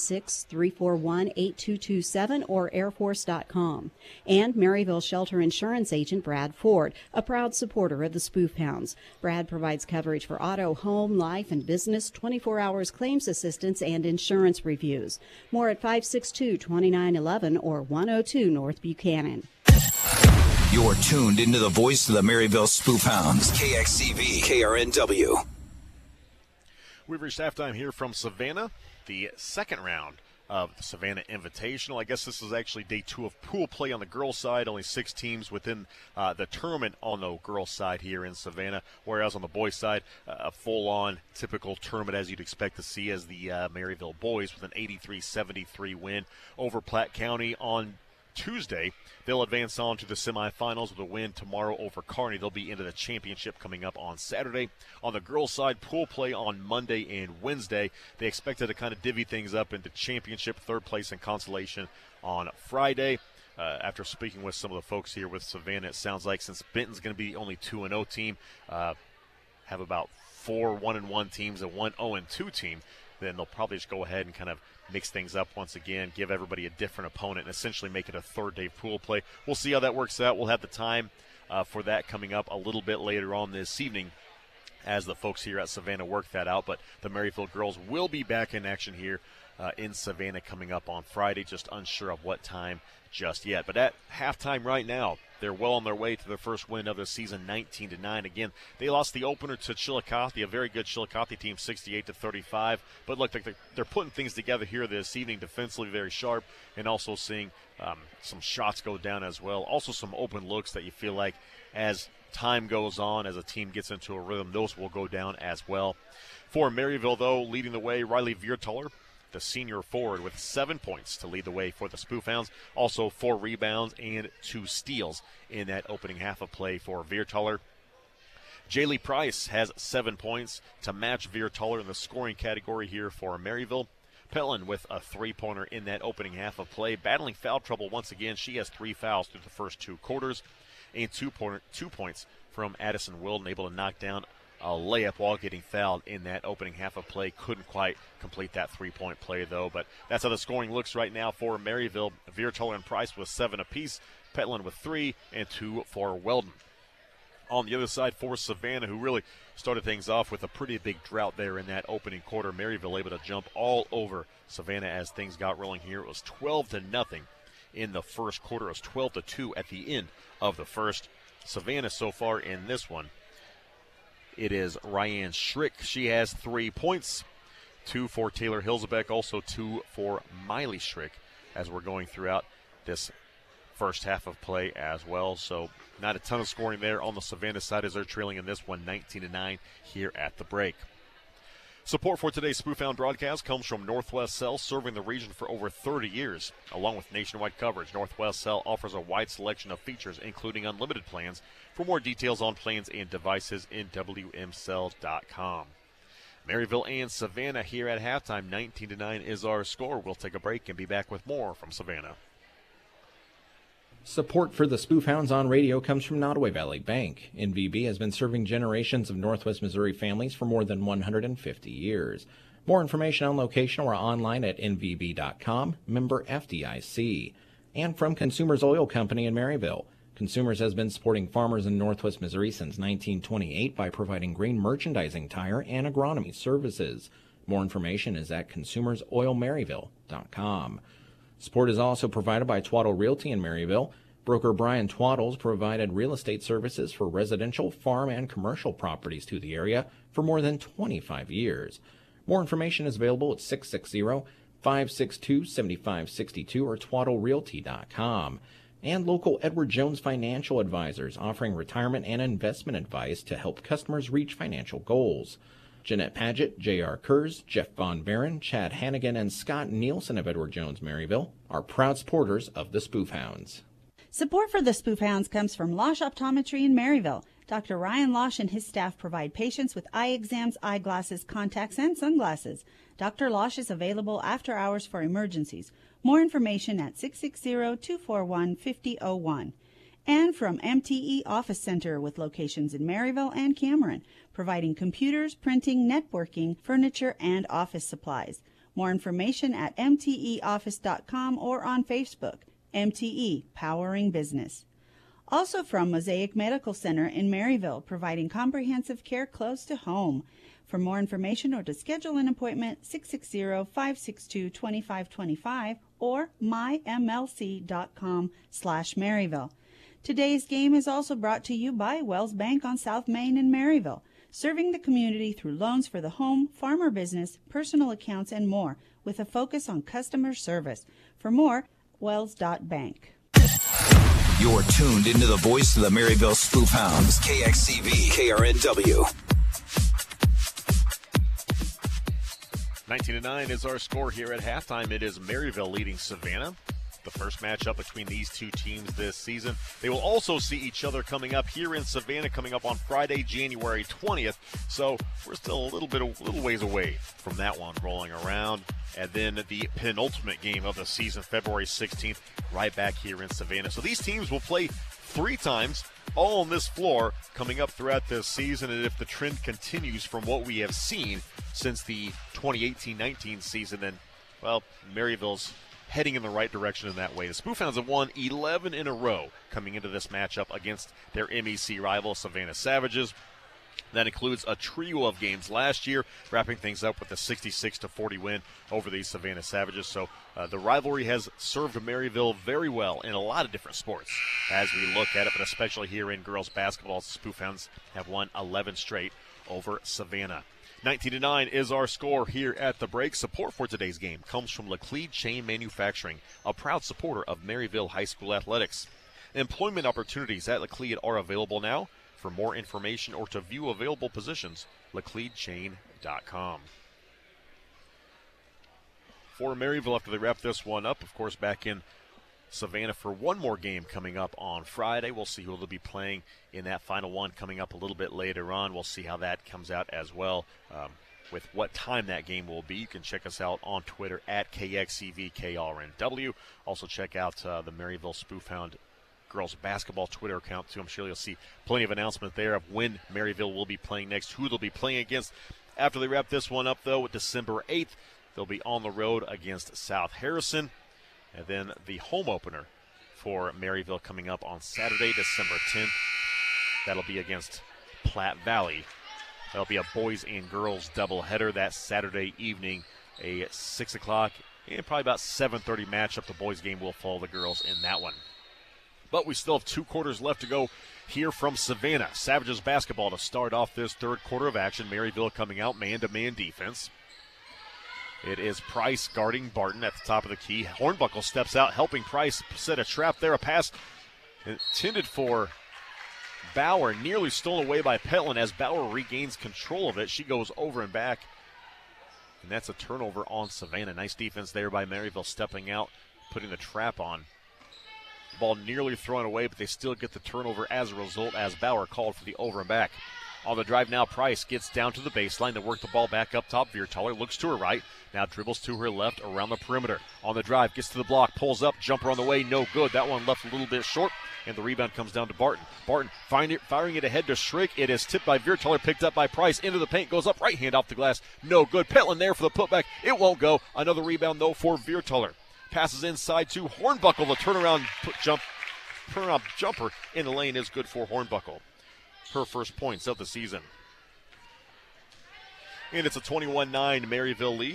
816-341-8227 or airforce.com. And Maryville Shelter Insurance Agent Brad Ford, a proud supporter of the Spoof Hounds. Brad provides coverage for auto, home, life, and business, 24 hours claims assistance, and insurance reviews. More at 562-2911 or 102 North Buchanan. You're tuned into the voice of the Maryville Spoof Hounds, KXCV, KRNW. We've reached halftime here from Savannah, the second round of the Savannah Invitational. I guess this is actually day 2 of pool play on the girls' side. Only 6 teams within the tournament on the girls' side here in Savannah, whereas on the boys' side, a full-on typical tournament as you'd expect to see as the Maryville boys with an 83-73 win over Platte County on Tuesday. They'll advance on to the semifinals with a win tomorrow over Kearney. They'll be into the championship coming up on Saturday. On the girls' side, pool play on Monday and Wednesday. They expected to kind of divvy things up into championship, third place, and consolation on Friday. After speaking with some of the folks here with Savannah, it sounds like since Benton's going to be the only 2-0 team, have about 4 1-1 teams and 1 0-2 team, then they'll probably just go ahead and kind of mix things up once again, give everybody a different opponent, and essentially make it a third-day pool play. We'll see how that works out. We'll have the time for that coming up a little bit later on this evening as the folks here at Savannah work that out. But the Maryville girls will be back in action here in Savannah coming up on Friday, just unsure of what time just yet. But at halftime right now, they're well on their way to their first win of the season, 19-9. Again, they lost the opener to Chillicothe, a very good Chillicothe team, 68-35. But look, they're putting things together here this evening, defensively very sharp, and also seeing some shots go down as well. Also some open looks that you feel like as time goes on, as a team gets into a rhythm, those will go down as well. For Maryville, though, leading the way, Riley Viertaler, the senior forward, with 7 points to lead the way for the Spoof Hounds. Also 4 rebounds and 2 steals in that opening half of play for Viertaler. Jaylee Price has 7 points to match Viertaler in the scoring category here for Maryville. Petland with a 3-pointer in that opening half of play. Battling foul trouble once again. She has 3 fouls through the first 2 quarters. And 2 points from Addison Wilden, able to knock down a layup while getting fouled in that opening half of play. Couldn't quite complete that 3-point play, though. But that's how the scoring looks right now for Maryville. Viertaler and Price with 7 apiece. Petland with 3 and 2 for Weldon. On the other side for Savannah, who really started things off with a pretty big drought there in that opening quarter. Maryville able to jump all over Savannah as things got rolling here. It was 12-0 in the first quarter. It was 12-2 at the end of the first. Savannah so far in this one, it is Ryan Schrick. She has 3 points. 2 for Taylor Hilsebeck, also 2 for Miley Schrick as we're going throughout this first half of play as well. So not a ton of scoring there on the Savannah side as they're trailing in this one 19-9 here at the break. Support for today's Spoof Hound broadcast comes from Northwest Cell, serving the region for over 30 years. Along with nationwide coverage, Northwest Cell offers a wide selection of features, including unlimited plans. For more details on plans and devices in WMCell.com. Maryville and Savannah here at halftime. 19-9 is our score. We'll take a break and be back with more from Savannah. Support for the Spoof Hounds on radio comes from Nottoway Valley Bank. NVB has been serving generations of Northwest Missouri families for more than 150 years. More information on location or online at nvb.com, member FDIC. And from Consumers Oil Company in Maryville. Consumers has been supporting farmers in Northwest Missouri since 1928 by providing grain merchandising, tire, and agronomy services. More information is at consumersoilmaryville.com. Support is also provided by Twaddle Realty in Maryville. Broker Brian Twaddles provided real estate services for residential, farm, and commercial properties to the area for more than 25 years. More information is available at 660-562-7562 or twaddlerealty.com. And local Edward Jones Financial Advisors offering retirement and investment advice to help customers reach financial goals. Jeanette Paget, J.R. Kurz, Jeff Von Barron, Chad Hannigan, and Scott Nielsen of Edward Jones Maryville are proud supporters of the Spoof Hounds. Support for the Spoof Hounds comes from Losh Optometry in Maryville. Dr. Ryan Losh and his staff provide patients with eye exams, eyeglasses, contacts, and sunglasses. Dr. Losh is available after hours for emergencies. More information at 660-241-5001. And from MTE Office Center with locations in Maryville and Cameron, providing computers, printing, networking, furniture, and office supplies. More information at mteoffice.com or on Facebook. MTE, Powering Business. Also from Mosaic Medical Center in Maryville, providing comprehensive care close to home. For more information or to schedule an appointment, 660-562-2525 or mymlc.com/Maryville. Today's game is also brought to you by Wells Bank on South Main in Maryville, serving the community through loans for the home, farmer business, personal accounts, and more, with a focus on customer service. For more, wells.bank. You're tuned into the voice of the Maryville Spoof Hounds, KXCV, KRNW. 19-9 is our score here at halftime. It is Maryville leading Savannah. The first matchup between these two teams this season. They will also see each other coming up here in Savannah, coming up on Friday, January 20th. So we're still a little ways away from that one rolling around. And then the penultimate game of the season, February 16th, right back here in Savannah. So these teams will play 3 times, all on this floor, coming up throughout this season. And if the trend continues from what we have seen since the 2018-19 season, then, well, Maryville's heading in the right direction in that way. The Spoof Hounds have won 11 in a row coming into this matchup against their MEC rival, Savannah Savages. That includes a trio of games last year, wrapping things up with a 66-40 win over the Savannah Savages. So the rivalry has served Maryville very well in a lot of different sports as we look at it, but especially here in girls basketball. The Spoof Hounds have won 11 straight over Savannah. 19-9 is our score here at the break. Support for today's game comes from Laclede Chain Manufacturing, a proud supporter of Maryville High School athletics. Employment opportunities at Laclede are available now. For more information or to view available positions, lacledechain.com. For Maryville, after they wrap this one up, of course, back in Savannah for one more game coming up on Friday. We'll see who they'll be playing in that final one coming up a little bit later on. We'll see how that comes out as well, with what time that game will be. You can check us out on Twitter at KXCVKRNW. Also check out the Maryville Spoof Hound girls basketball Twitter account too. I'm sure you'll see plenty of announcement there of when Maryville will be playing next, who they'll be playing against. After they wrap this one up, though, with December 8th, they'll be on the road against South Harrison. And then the home opener for Maryville coming up on Saturday, December 10th, That'll be against Platte Valley. That'll be a boys and girls doubleheader that Saturday evening, a 6 o'clock and probably about 7:30 matchup. The boys game will follow the girls in that one. But we still have 2 quarters left to go here from Savannah. Savages basketball to start off this third quarter of action. Maryville coming out man-to-man defense. It is Price guarding Barton at the top of the key. Hornbuckle steps out, helping Price set a trap there. A pass intended for Bauer, nearly stolen away by Petland as Bauer regains control of it. She goes over and back, and that's a turnover on Savannah. Nice defense there by Maryville, stepping out, putting the trap on. Ball nearly thrown away, but they still get the turnover as a result, as Bauer called for the over and back. On the drive now, Price gets down to the baseline to work the ball back up top. Viertaler looks to her right, now dribbles to her left around the perimeter. On the drive, gets to the block, pulls up, jumper on the way, no good. That one left a little bit short, and the rebound comes down to Barton. Barton firing it ahead to Schrick. It is tipped by Viertaler, picked up by Price, into the paint, goes up, right hand off the glass, no good. Petland there for the putback, it won't go. Another rebound, though, for Viertaler. Passes inside to Hornbuckle, the turnaround jumper in the lane is good for Hornbuckle. Her first points of the season. And it's a 21-9 Maryville lead.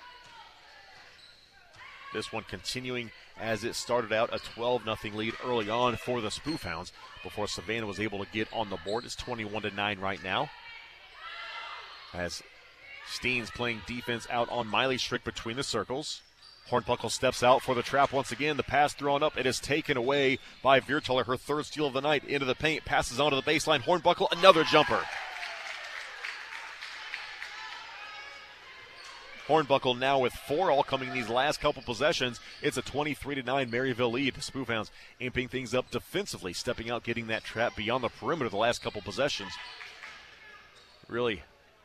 This one continuing as it started out, a 12-0 lead early on for the Spoofhounds before Savannah was able to get on the board. It's 21-9 right now. As Steens playing defense out on Miley Schrick between the circles. Hornbuckle steps out for the trap once again. The pass thrown up. It is taken away by Viertaler, her third steal of the night. Into the paint, passes onto the baseline. Hornbuckle, another jumper. Hornbuckle now with 4, all coming in these last couple possessions. It's a 23-9 Maryville lead. The Spoofhounds amping things up defensively, stepping out, getting that trap beyond the perimeter the last couple possessions. Really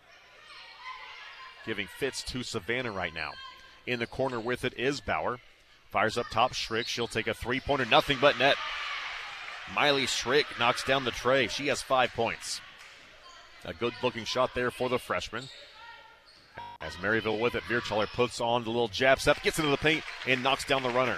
giving fits to Savannah right now. In the corner with it is Bauer. Fires up top, Schrick. She'll take a three-pointer, nothing but net. Miley Schrick knocks down the tray. She has 5 points. A good-looking shot there for the freshman. As Maryville with it, Viertaler puts on the little jab step, gets into the paint, and knocks down the runner.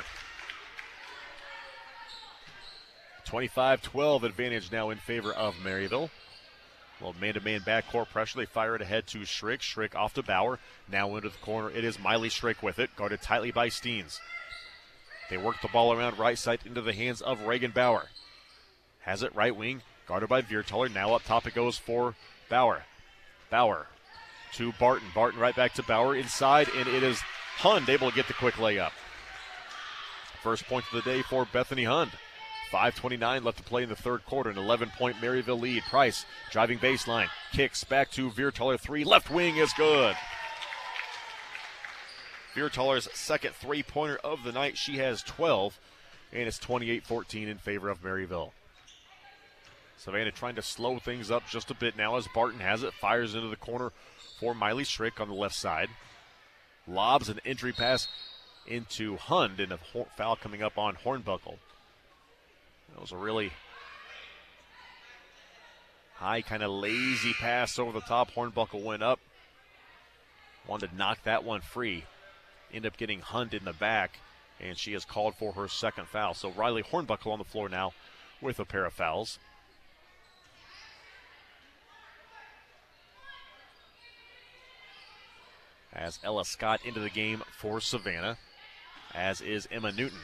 25-12 advantage now in favor of Maryville. Well, man-to-man backcourt pressure. They fire it ahead to Schrick. Schrick off to Bauer. Now into the corner. It is Miley Schrick with it, guarded tightly by Steens. They work the ball around right side into the hands of Reagan Bauer. Has it right wing, guarded by Viertaler. Now up top it goes for Bauer. Bauer to Barton. Barton right back to Bauer inside, and it is Hund able to get the quick layup. First point of the day for Bethany Hund. 5:29 left to play in the third quarter. An 11-point Maryville lead. Price driving baseline. Kicks back to Viertaler. 3. Left wing is good. Viertaler's second three-pointer of the night. She has 12, and it's 28-14 in favor of Maryville. Savannah trying to slow things up just a bit now as Barton has it. Fires into the corner for Miley Schrick on the left side. Lobs an entry pass into Hund, and a foul coming up on Hornbuckle. That was a really high, kind of lazy pass over the top. Hornbuckle went up. Wanted to knock that one free. Ended up getting Hunt in the back, and she has called for her second foul. So Riley Hornbuckle on the floor now with a pair of fouls. As Ella Scott into the game for Savannah, as is Emma Newton.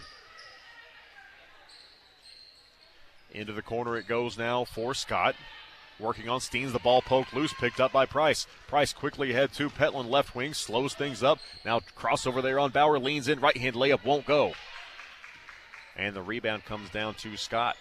Into the corner it goes now for Scott. Working on Steens, the ball poked loose, picked up by Price. Price quickly ahead to Petland, left wing, slows things up. Now crossover there on Bauer, leans in, right hand layup won't go. And the rebound comes down to Scott.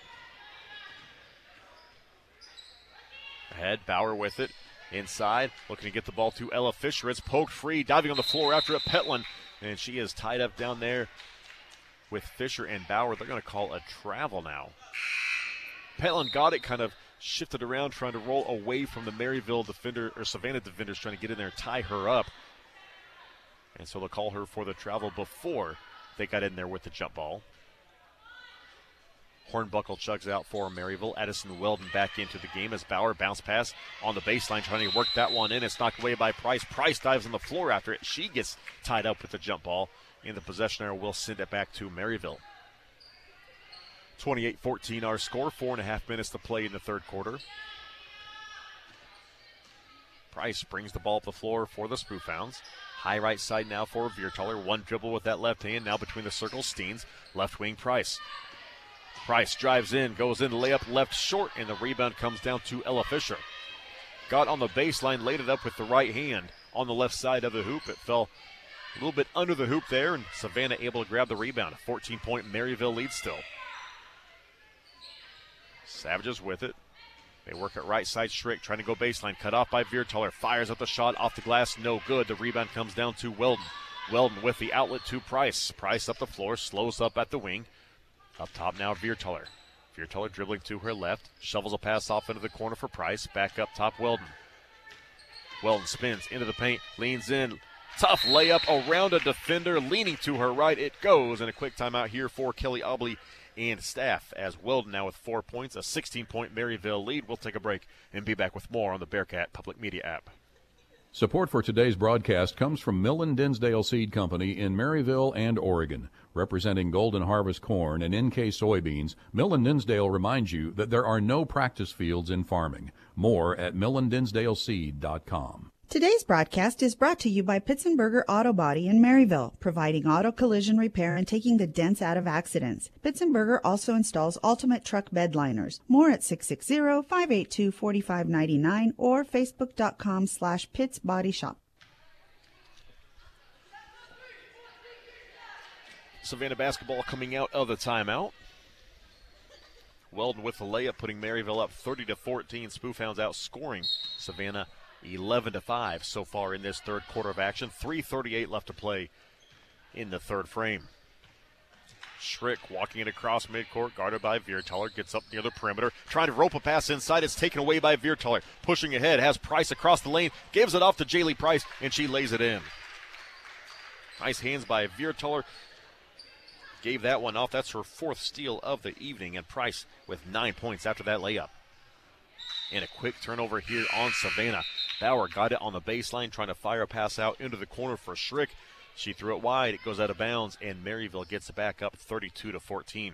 Ahead, Bauer with it. Inside, looking to get the ball to Ella Fisher. It's poked free, diving on the floor after it, Petland. And she is tied up down there with Fisher and Bauer. They're going to call a travel now. Petland got it, kind of shifted around, trying to roll away from the Maryville defender, or Savannah defenders, trying to get in there and tie her up. And so they'll call her for the travel before they got in there with the jump ball. Hornbuckle chugs out for Maryville. Addison Weldon back into the game as Bauer bounce pass on the baseline, trying to work that one in. It's knocked away by Price. Price dives on the floor after it. She gets tied up with the jump ball, and the possession arrow will send it back to Maryville. 28-14 our score. 4.5 minutes to play in the third quarter. Price brings the ball up the floor for the Spoof Hounds. High right side now for Viertaler. One dribble with that left hand. Now between the circles, Steens. Left wing, Price. Price drives in, goes in, layup left short, and the rebound comes down to Ella Fisher. Got on the baseline, laid it up with the right hand on the left side of the hoop. It fell a little bit under the hoop there, and Savannah able to grab the rebound. A 14-point Maryville lead still. Savages with it. They work at right side. Schrick trying to go baseline. Cut off by Viertaler. Fires up the shot off the glass. No good. The rebound comes down to Weldon. Weldon with the outlet to Price. Price up the floor. Slows up at the wing. Up top now Viertaler. Viertaler dribbling to her left. Shovels a pass off into the corner for Price. Back up top Weldon. Weldon spins into the paint. Leans in. Tough layup around a defender. Leaning to her right. It goes. And a quick timeout here for Kelly Obley and staff, as Weldon now with 4 points, a 16-point Maryville lead. We'll take a break and be back with more on the Bearcat Public Media app. Support for today's broadcast comes from Millen Dinsdale Seed Company in Maryville and Oregon. Representing Golden Harvest corn and NK soybeans, Millen Dinsdale reminds you that there are no practice fields in farming. More at millendinsdaleseed.com. Today's broadcast is brought to you by Pitsenberger Auto Body in Maryville, providing auto collision repair and taking the dents out of accidents. Pitsenberger also installs ultimate truck bed liners. More at 660-582-4599 or facebook.com/Pitts Body Shop. Savannah basketball coming out of the timeout. Weldon with the layup, putting Maryville up 30-14. Spoof Hounds outscoring Savannah 11-5 so far in this third quarter of action. 3:38 left to play in the third frame. Schrick walking it across midcourt, guarded by Viertaler, gets up near the perimeter, trying to rope a pass inside. It's taken away by Viertaler. Pushing ahead, has Price across the lane, gives it off to Jaylee Price, and she lays it in. Nice hands by Viertaler. Gave that one off. That's her fourth steal of the evening, and Price with 9 points after that layup. And a quick turnover here on Savannah. Bauer got it on the baseline, trying to fire a pass out into the corner for Schrick. She threw it wide. It goes out of bounds, and Maryville gets it back up 32-14.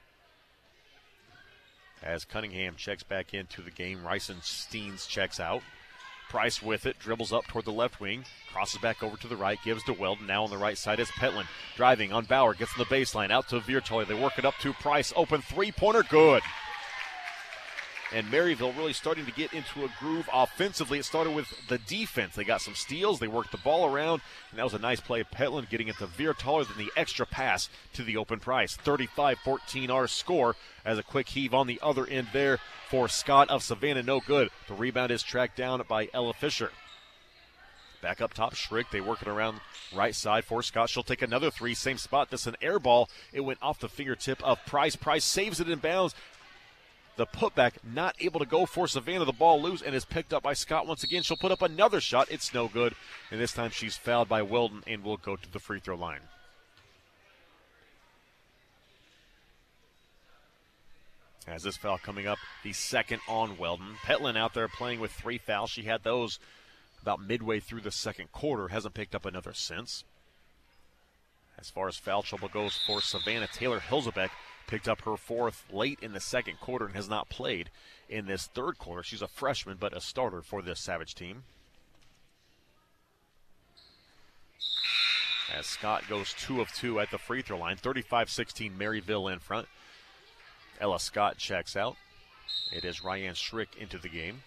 As Cunningham checks back into the game, Ryson Steens checks out. Price with it, dribbles up toward the left wing, crosses back over to the right, gives to Weldon. Now on the right side is Petlin. Driving on Bauer, gets on the baseline, out to Viertaler. They work it up to Price. Open three-pointer, good. And Maryville really starting to get into a groove offensively. It started with the defense. They got some steals. They worked the ball around. And that was a nice play. Petlin getting it to Viertaler, then the extra pass to the open Price. 35-14 our score, as a quick heave on the other end there for Scott of Savannah. No good. The rebound is tracked down by Ella Fisher. Back up top, Schrick. They work it around right side for Scott. She'll take another three. Same spot. This is an air ball. It went off the fingertip of Price. Price saves it in bounds. The putback not able to go for Savannah. The ball loose and is picked up by Scott once again. She'll put up another shot. It's no good. And this time she's fouled by Weldon and will go to the free throw line. As this foul coming up, the second on Weldon. Petlin out there playing with 3 fouls. She had those about midway through the second quarter. Hasn't picked up another since. As far as foul trouble goes for Savannah, Taylor Hilzebeck picked up her 4th late in the second quarter and has not played in this third quarter. She's a freshman but a starter for this Savage team. As Scott goes 2 of 2 at the free throw line. 35-16 Maryville in front. Ella Scott checks out. It is Ryan Schrick into the game.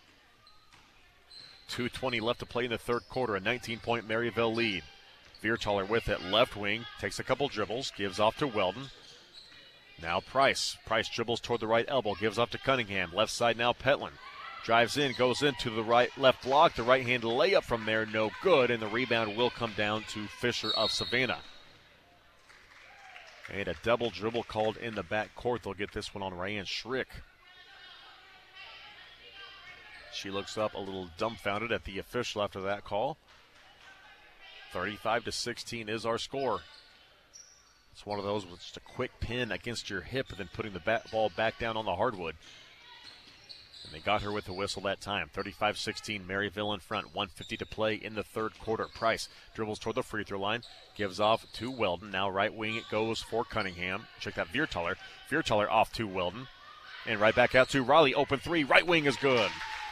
2:20 left to play in the third quarter. A 19-point Maryville lead. Viertaler with it, left wing, takes a couple dribbles, gives off to Weldon. Now Price. Price dribbles toward the right elbow, gives off to Cunningham. Left side now Petlin. Drives in, goes into the left block. The right-hand layup from there, no good, and the rebound will come down to Fisher of Savannah. And a double dribble called in the back court. They'll get this one on Ryan Schrick. She looks up a little dumbfounded at the official after that call. 35-16 is our score. It's one of those with just a quick pin against your hip and then putting the ball back down on the hardwood. And they got her with the whistle that time. 35-16, Maryville in front. 1:50 to play in the third quarter. Price dribbles toward the free throw line. Gives off to Weldon. Now right wing it goes for Cunningham. Check that, Viertaler. Viertaler off to Weldon. And right back out to Riley. Open three. Right wing is good.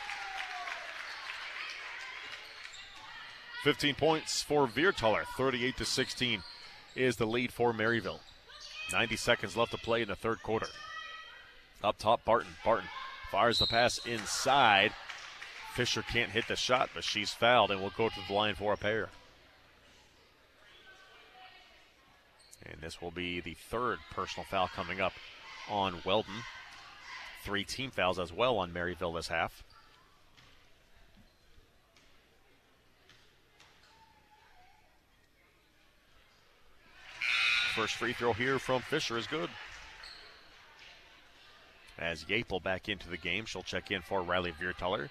15 points for Viertaler. 38-16 is the lead for Maryville. 90 seconds left to play in the third quarter. Up top, Barton. Barton fires the pass inside. Fisher can't hit the shot, but she's fouled and will go to the line for a pair. And this will be the third personal foul coming up on Weldon. 3 team fouls as well on Maryville this half. First free throw here from Fisher is good. As Yapel back into the game, she'll check in for Riley Viertaler.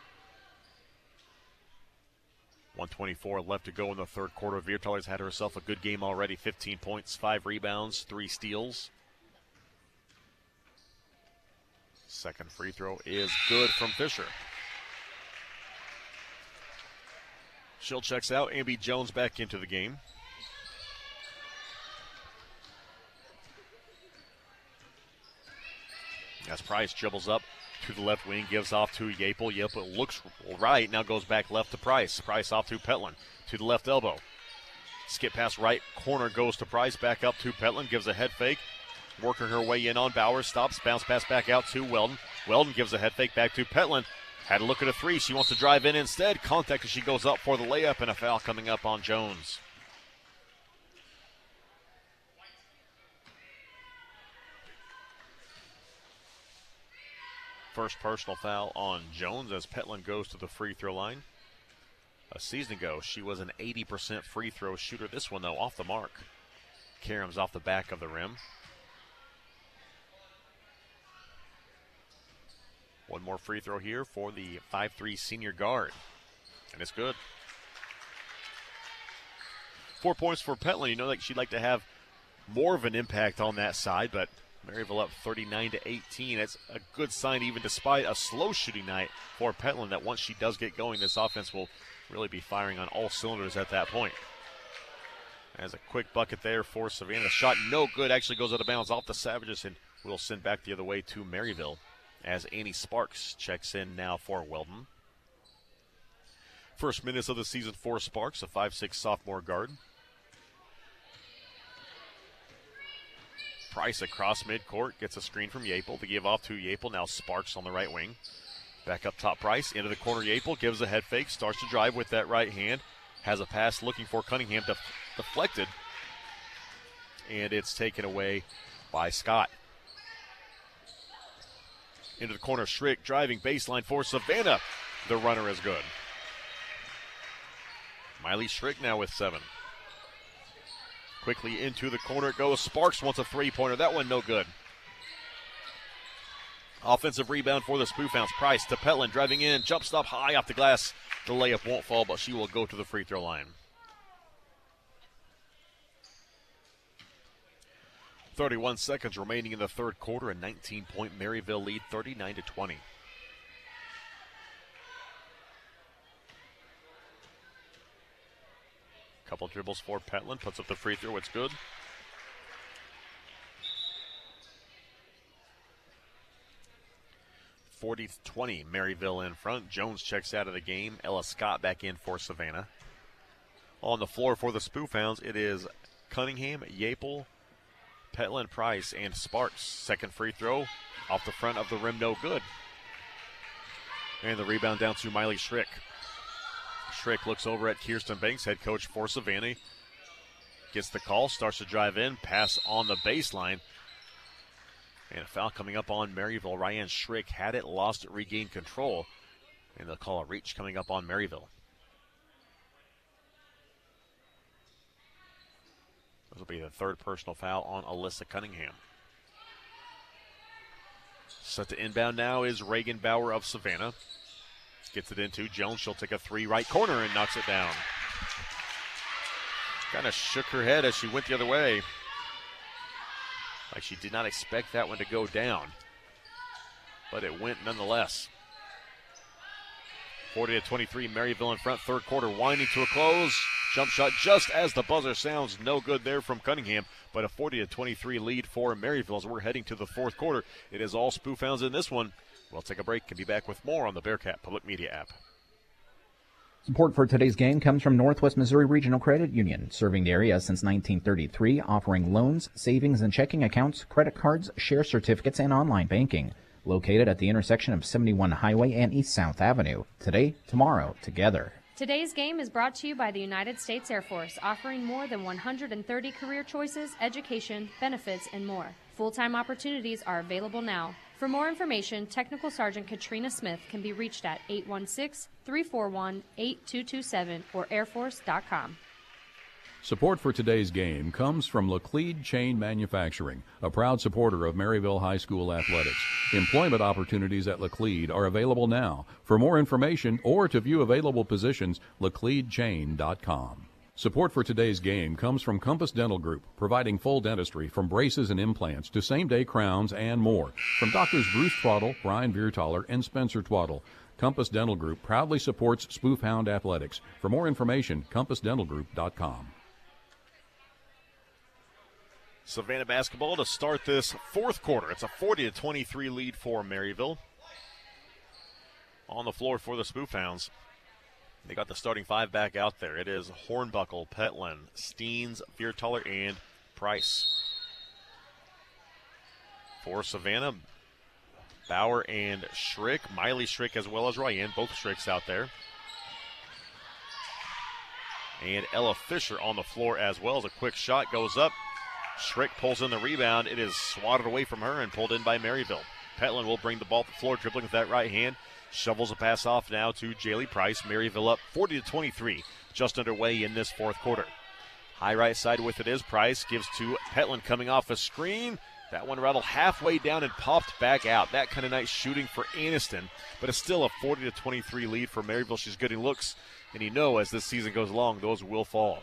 1:24 left to go in the third quarter. Viertaler's had herself a good game already. 15 points, 5 rebounds, 3 steals. Second free throw is good from Fisher. She'll checks out. Ambi Jones back into the game. As Price dribbles up to the left wing, gives off to Yapel. Yapel looks right, now goes back left to Price. Price off to Petlin, to the left elbow. Skip pass right corner goes to Price, back up to Petlin, gives a head fake. Working her way in on Bowers, stops, bounce pass back out to Weldon. Weldon gives a head fake back to Petlin. Had a look at a three, she wants to drive in instead. Contact as she goes up for the layup, and a foul coming up on Jones. First personal foul on Jones as Petlin goes to the free throw line. A season ago, she was an 80% free throw shooter. This one, though, off the mark. Karam's off the back of the rim. One more free throw here for the 5'3" senior guard. And it's good. 4 points for Petlin. You know, like she'd like to have more of an impact on that side, but Maryville up 39-18. That's a good sign, even despite a slow shooting night for Petlin, that once she does get going, this offense will really be firing on all cylinders at that point. As a quick bucket there for Savannah. Shot no good, actually goes out of bounds off the Savages and will send back the other way to Maryville as Annie Sparks checks in now for Weldon. First minutes of the season for Sparks, a 5'6" sophomore guard. Price across midcourt, gets a screen from Yapel to give off to Yapel. Now Sparks on the right wing. Back up top, Price, into the corner, Yapel, gives a head fake, starts to drive with that right hand. Has a pass looking for Cunningham, deflected. And it's taken away by Scott. Into the corner, Schrick driving baseline for Savannah. The runner is good. Miley Schrick now with 7. Quickly into the corner it goes. Sparks wants a three-pointer. That one no good. Offensive rebound for the Spoofhounds. Price to Petlin, driving in. Jump stop high off the glass. The layup won't fall, but she will go to the free throw line. 31 seconds remaining in the third quarter. A 19-point Maryville lead, 39-20. Couple dribbles for Petlin, puts up the free throw, it's good. (40-20), Maryville in front. Jones checks out of the game. Ella Scott back in for Savannah. On the floor for the Spoofhounds, it is Cunningham, Yapel, Petlin, Price, and Sparks. Second free throw off the front of the rim, no good. And the rebound down to Miley Schrick. Schrick looks over at Kirsten Banks, head coach for Savannah. Gets the call, starts to drive in, pass on the baseline. And a foul coming up on Maryville. Ryan Schrick had it, lost it, regained control. And they'll call a reach coming up on Maryville. This will be the third personal foul on Alyssa Cunningham. Set to inbound now is Reagan Bauer of Savannah. Gets it into Jones. She'll take a three right corner and knocks it down. Kind of shook her head as she went the other way. Like she did not expect that one to go down. But it went nonetheless. 40-23, Maryville in front. Third quarter winding to a close. Jump shot just as the buzzer sounds. No good there from Cunningham, but a 40-23 lead for Maryville as we're heading to the fourth quarter. It is all Spoof Hounds in this one. We'll take a break and be back with more on the Bearcat Public Media app. Support for today's game comes from Northwest Missouri Regional Credit Union, serving the area since 1933, offering loans, savings, and checking accounts, credit cards, share certificates, and online banking. Located at the intersection of 71 Highway and East South Avenue. Today, tomorrow, together. Today's game is brought to you by the United States Air Force, offering more than 130 career choices, education, benefits, and more. Full-time opportunities are available now. For more information, Technical Sergeant Katrina Smith can be reached at 816-341-8227 or airforce.com. Support for today's game comes from Laclede Chain Manufacturing, a proud supporter of Maryville High School athletics. Employment opportunities at Laclede are available now. For more information or to view available positions, lacledechain.com. Support for today's game comes from Compass Dental Group, providing full dentistry from braces and implants to same-day crowns and more. From Doctors Bruce Twaddle, Brian Viertaler, and Spencer Twaddle, Compass Dental Group proudly supports Spoof Hound athletics. For more information, compassdentalgroup.com. Savannah basketball to start this fourth quarter. It's a 40-23 lead for Maryville. On the floor for the Spoof Hounds. They got the starting five back out there. It is Hornbuckle, Petlin, Steens, Viertaler, and Price. For Savannah, Bauer and Schrick, Miley Schrick as well as Ryan, both Schricks out there. And Ella Fisher on the floor as well as a quick shot goes up. Schrick pulls in the rebound. It is swatted away from her and pulled in by Maryville. Petlin will bring the ball to the floor, dribbling with that right hand. Shovels a pass off now to Jaylee Price. Maryville up 40-23, just underway in this fourth quarter. High right side with it is Price. Gives to Petlin coming off a screen. That one rattled halfway down and popped back out. That kind of nice shooting for Aniston, but it's still a 40-23 lead for Maryville. She's getting looks, and you know as this season goes along, those will fall.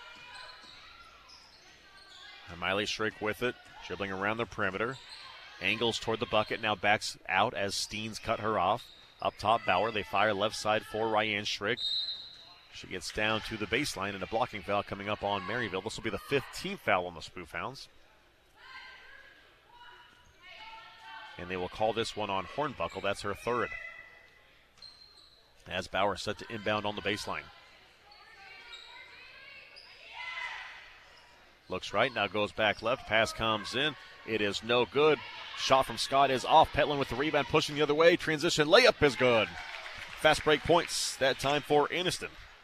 And Miley Schrick with it, dribbling around the perimeter. Angles toward the bucket, now backs out as Steens cut her off. Up top, Bauer. They fire left side for Ryan Schrick. She gets down to the baseline, and a blocking foul coming up on Maryville. This will be the 15th foul on the Spoof Hounds. And they will call this one on Hornbuckle. That's her third. As Bauer set to inbound on the baseline. Looks right, now goes back left. Pass comes in. It is no good. Shot from Scott is off. Petlin with the rebound, pushing the other way. Transition layup is good. Fast break points, that time for Aniston.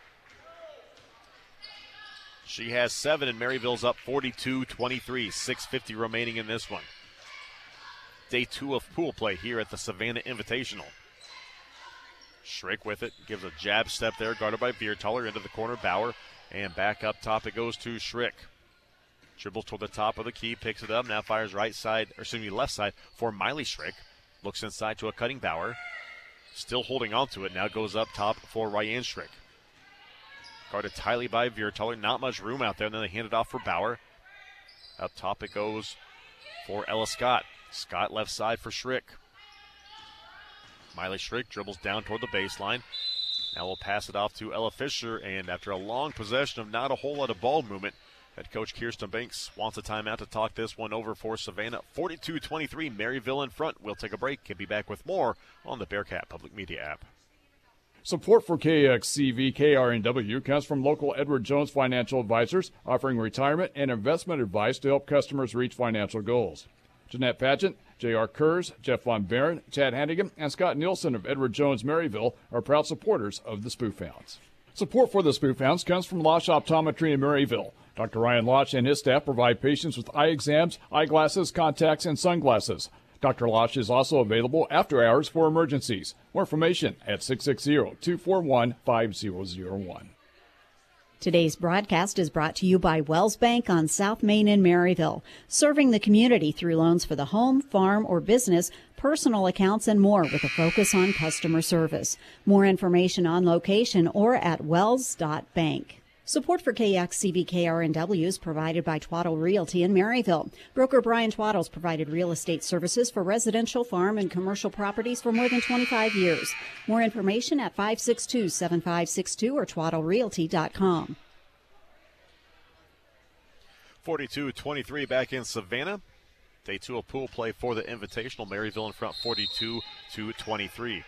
She has 7, and Maryville's up 42-23. 6:50 remaining in this one. Day 2 of pool play here at the Savannah Invitational. Schrick with it, gives a jab step there, guarded by Viertaler into the corner. Bauer, and back up top it goes to Schrick. Dribbles toward the top of the key, picks it up, now fires right side, or excuse me, left side for Miley Schrick. Looks inside to a cutting Bauer. Still holding on to it, now goes up top for Ryan Schrick. Guarded tightly by Viertaler, not much room out there, and then they hand it off for Bauer. Up top it goes for Ella Scott. Scott left side for Schrick. Miley Schrick dribbles down toward the baseline. Now we'll pass it off to Ella Fisher, and after a long possession of not a whole lot of ball movement, head coach Kirsten Banks wants a timeout to talk this one over for Savannah. 42-23, Maryville in front. We'll take a break and be back with more on the Bearcat Public Media app. Support for KXCV KRNW comes from local Edward Jones Financial Advisors, offering retirement and investment advice to help customers reach financial goals. Jeanette Pageant, J.R. Kurz, Jeff Von Barron, Chad Hannigan, and Scott Nielsen of Edward Jones Maryville are proud supporters of the Spoof Hounds. Support for the Spoof Hounds comes from Losch Optometry in Maryville. Dr. Ryan Losch and his staff provide patients with eye exams, eyeglasses, contacts, and sunglasses. Dr. Losch is also available after hours for emergencies. More information at 660-241-5001. Today's broadcast is brought to you by Wells Bank on South Main in Maryville, serving the community through loans for the home, farm, or business, personal accounts, and more with a focus on customer service. More information on location or at wells.bank. Support for KXCV-KRNW is provided by Twaddle Realty in Maryville. Broker Brian Twaddle's provided real estate services for residential, farm, and commercial properties for more than 25 years. More information at 562-7562 or twaddlerealty.com. 42-23 back in Savannah. Day 2 of pool play for the Invitational. Maryville in front 42-23.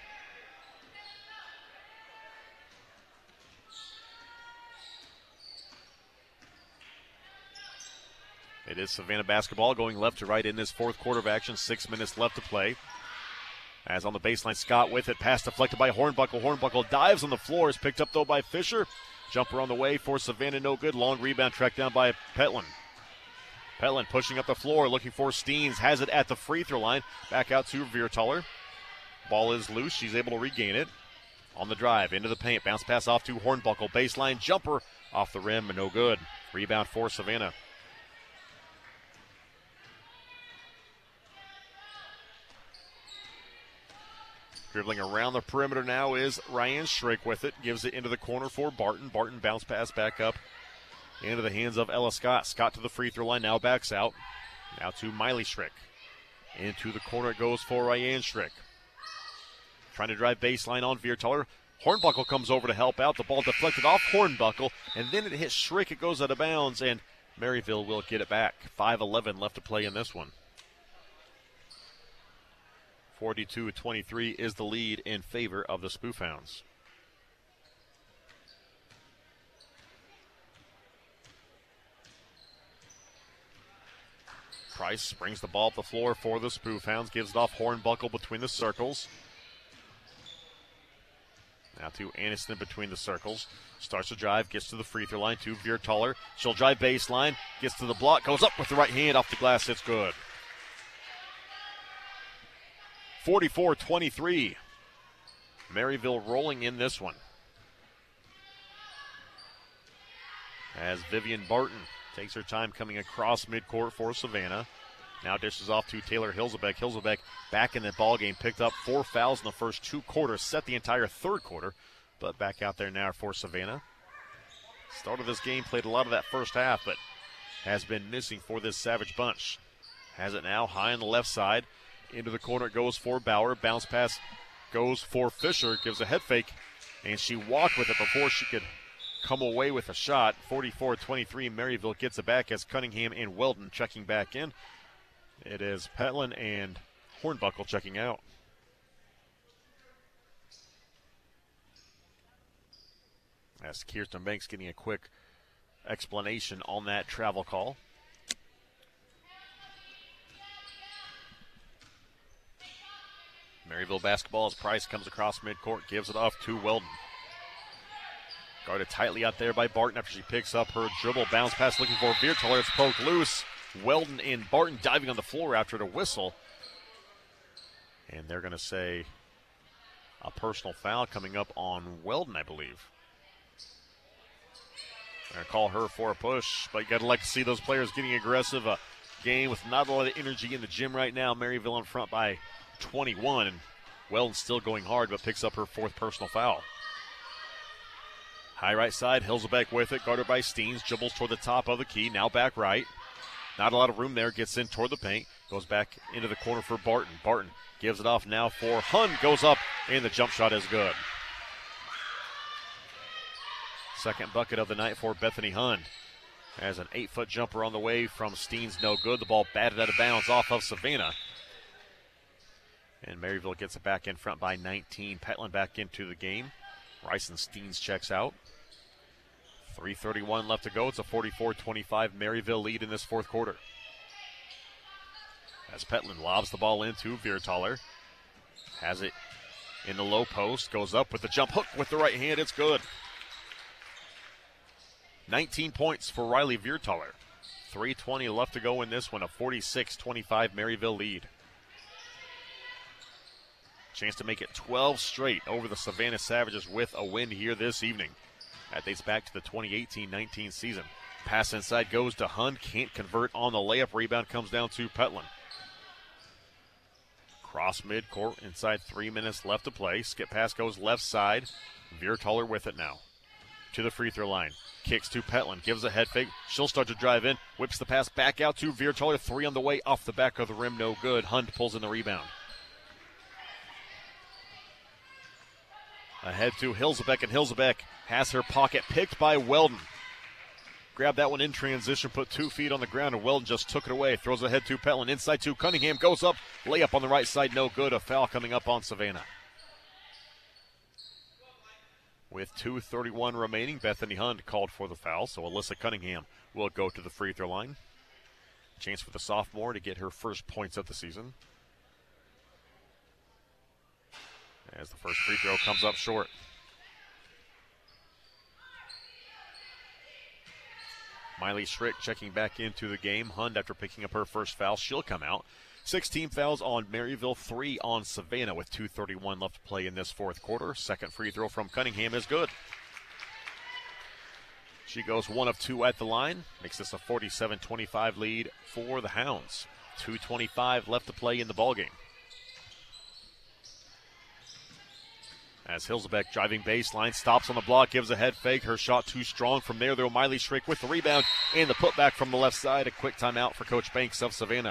It is Savannah basketball going left to right in this fourth quarter of action. 6 minutes left to play. As on the baseline, Scott with it. Pass deflected by Hornbuckle. Hornbuckle dives on the floor. Is picked up, though, by Fisher. Jumper on the way for Savannah. No good. Long rebound tracked down by Petlin. Petlin pushing up the floor, looking for Steens. Has it at the free throw line. Back out to Viertaler. Ball is loose. She's able to regain it. On the drive, into the paint. Bounce pass off to Hornbuckle. Baseline jumper off the rim. No good. Rebound for Savannah. Dribbling around the perimeter now is Ryan Schrick with it. Gives it into the corner for Barton. Barton bounce pass back up into the hands of Ella Scott. Scott to the free throw line, now backs out. Now to Miley Schrick. Into the corner it goes for Ryan Schrick. Trying to drive baseline on Viertaler. Hornbuckle comes over to help out. The ball deflected off Hornbuckle, and then it hits Schrick. It goes out of bounds, and Maryville will get it back. 5:11 left to play in this one. 42-23 is the lead in favor of the Spoof Hounds. Price brings the ball up the floor for the Spoof Hounds. Gives it off Hornbuckle between the circles. Now to Aniston between the circles. Starts to drive, gets to the free throw line to Viertaler. She'll drive baseline, gets to the block, goes up with the right hand off the glass. It's good. 44-23. Maryville rolling in this one. As Vivian Barton takes her time coming across midcourt for Savannah. Now dishes off to Taylor Hilzebeck. Hilzebeck back in the ballgame. Picked up 4 fouls in the first 2 quarters. Set the entire third quarter. But back out there now for Savannah. Started this game, played a lot of that first half, but has been missing for this Savage bunch. Has it now high on the left side. Into the corner it goes for Bauer. Bounce pass goes for Fisher. Gives a head fake, and she walked with it before she could come away with a shot. 44-23, Maryville gets it back as Cunningham and Weldon checking back in. It is Petlin and Hornbuckle checking out. As Kirsten Banks getting a quick explanation on that travel call. Maryville basketball as Price comes across midcourt, gives it off to Weldon. Guarded tightly out there by Barton after she picks up her dribble. Bounce pass looking for Viertaler. It's poked loose. Weldon and Barton diving on the floor after the whistle. And they're going to say a personal foul coming up on Weldon, I believe. They're going to call her for a push, but you got to like to see those players getting aggressive. A game with not a lot of energy in the gym right now. Maryville in front by 21, and Weldon still going hard, but picks up her 4th personal foul. High right side, Hilzebeck with it, guarded by Steens, dribbles toward the top of the key, now back right. Not a lot of room there, gets in toward the paint, goes back into the corner for Barton. Barton gives it off now for Hun, goes up, and the jump shot is good. Second bucket of the night for Bethany Hun. Has an 8-foot jumper on the way from Steens, no good. The ball batted out of bounds off of Savannah. And Maryville gets it back in front by 19. Petlin back into the game. Bryson Steens checks out. 3:31 left to go. It's a 44-25 Maryville lead in this fourth quarter. As Petlin lobs the ball into Viertaler. Has it in the low post. Goes up with the jump hook with the right hand. It's good. 19 points for Riley Viertaler. 3:20 left to go in this one. A 46-25 Maryville lead. Chance to make it 12 straight over the Savannah Savages with a win here this evening. That dates back to the 2018-19 season. Pass inside goes to Hun. Can't convert on the layup. Rebound comes down to Petlin. Cross midcourt inside 3 minutes left to play. Skip pass goes left side. Viertaler with it now. to the free throw line. Kicks to Petland, gives a head fake. She'll start to drive in, whips the pass back out to Viertaler. 3 on the way, off the back of the rim, no good. Hund pulls in the rebound. Ahead to Hilzebeck, and Hilzebeck has her pocket picked by Weldon. Grabbed that one in transition, put 2 feet on the ground, and Weldon just took it away. Throws ahead to Petland, inside to Cunningham, goes up, layup on the right side, no good. A foul coming up on Savannah. With 2:31 remaining, Bethany Hund called for the foul, so Alyssa Cunningham will go to the free throw line. Chance for the sophomore to get her first points of the season. As the first free throw comes up short. Miley Schrick checking back into the game. Hund, after picking up her first foul, she'll come out. 16 fouls on Maryville, 3 on Savannah with 2:31 left to play in this fourth quarter. Second free throw from Cunningham is good. She goes 1 of 2 at the line. Makes this a 47-25 lead for the Hounds. 2:25 left to play in the ballgame. As Hilzebeck driving baseline, stops on the block, gives a head fake. Her shot too strong from there, though. Miley Schrick with the rebound and the putback from the left side. A quick timeout for Coach Banks of Savannah.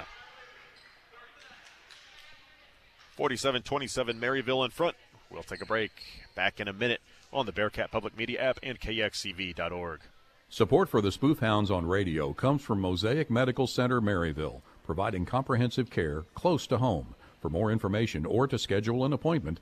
47-27, Maryville in front. We'll take a break. Back in a minute on the Bearcat Public Media app and KXCV.org. Support for the Spoof Hounds on radio comes from Mosaic Medical Center, Maryville, providing comprehensive care close to home. For more information or to schedule an appointment,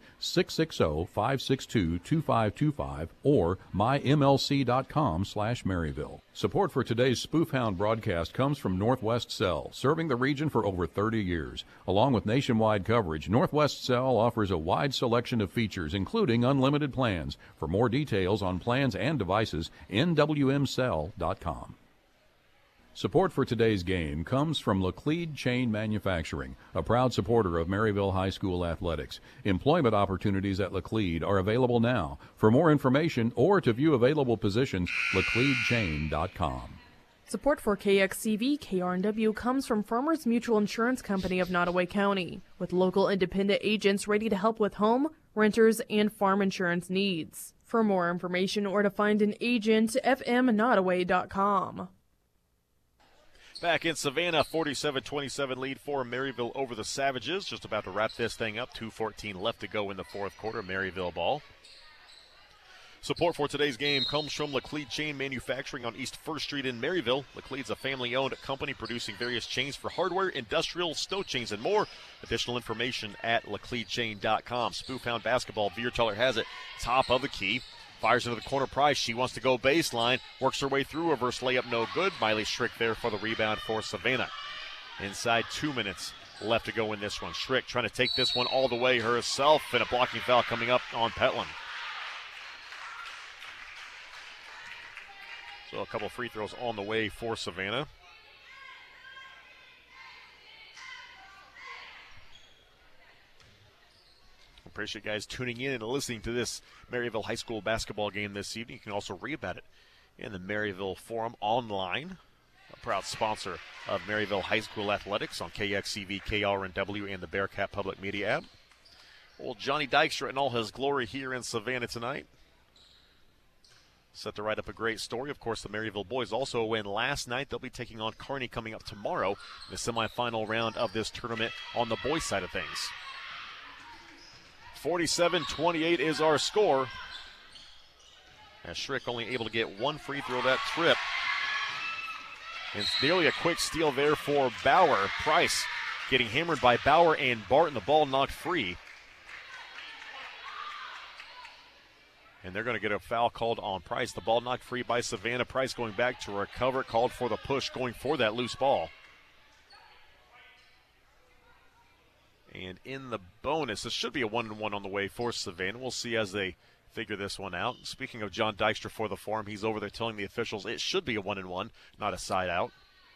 660-562-2525 or mymlc.com/Maryville. Support for today's Spoof Hound broadcast comes from Northwest Cell, serving the region for over 30 years. Along with nationwide coverage, Northwest Cell offers a wide selection of features, including unlimited plans. For more details on plans and devices, nwmcell.com. Support for today's game comes from Laclede Chain Manufacturing, a proud supporter of Maryville High School athletics. Employment opportunities at Laclede are available now. For more information or to view available positions, lacledechain.com. Support for KXCV KRNW comes from Farmers Mutual Insurance Company of Nottoway County, with local independent agents ready to help with home, renters, and farm insurance needs. For more information or to find an agent, fmnottoway.com. Back in Savannah, 47-27 lead for Maryville over the Savages. Just about to wrap this thing up. 2:14 left to go in the fourth quarter. Maryville ball. Support for today's game comes from Laclede Chain Manufacturing on East 1st Street in Maryville. Laclede's a family-owned company producing various chains for hardware, industrial, snow chains, and more. Additional information at lacledechain.com. Spoofhound basketball. Viertaler has it. Top of the key. Fires into the corner. Price. She wants to go baseline. Works her way through. Reverse layup. No good. Miley Schrick there for the rebound for Savannah. Inside 2 minutes left to go in this one. Schrick trying to take this one all the way herself. And a blocking foul coming up on Petland. So a couple free throws on the way for Savannah. Appreciate you guys tuning in and listening to this Maryville High School basketball game this evening. You can also read about it in the Maryville Forum online. A proud sponsor of Maryville High School Athletics on KXCV, KRNW, and the Bearcat Public Media app. Old Johnny Dykstra in all his glory here in Savannah tonight. Set to write up a great story. Of course, the Maryville boys also win last night. They'll be taking on Kearney coming up tomorrow in the semifinal round of this tournament on the boys' side of things. 47-28 is our score. As Schrick only able to get one free throw that trip. It's nearly a quick steal there for Bauer. Price getting hammered by Bauer and Barton. The ball knocked free. And they're going to get a foul called on Price. The ball knocked free by Savannah. Price going back to recover. Called for the push, going for that loose ball. And in the bonus, this should be a 1-1 on the way for Savannah. We'll see as they figure this one out. Speaking of John Dykstra for the Forum, he's over there telling the officials it should be a 1-1, not a side out.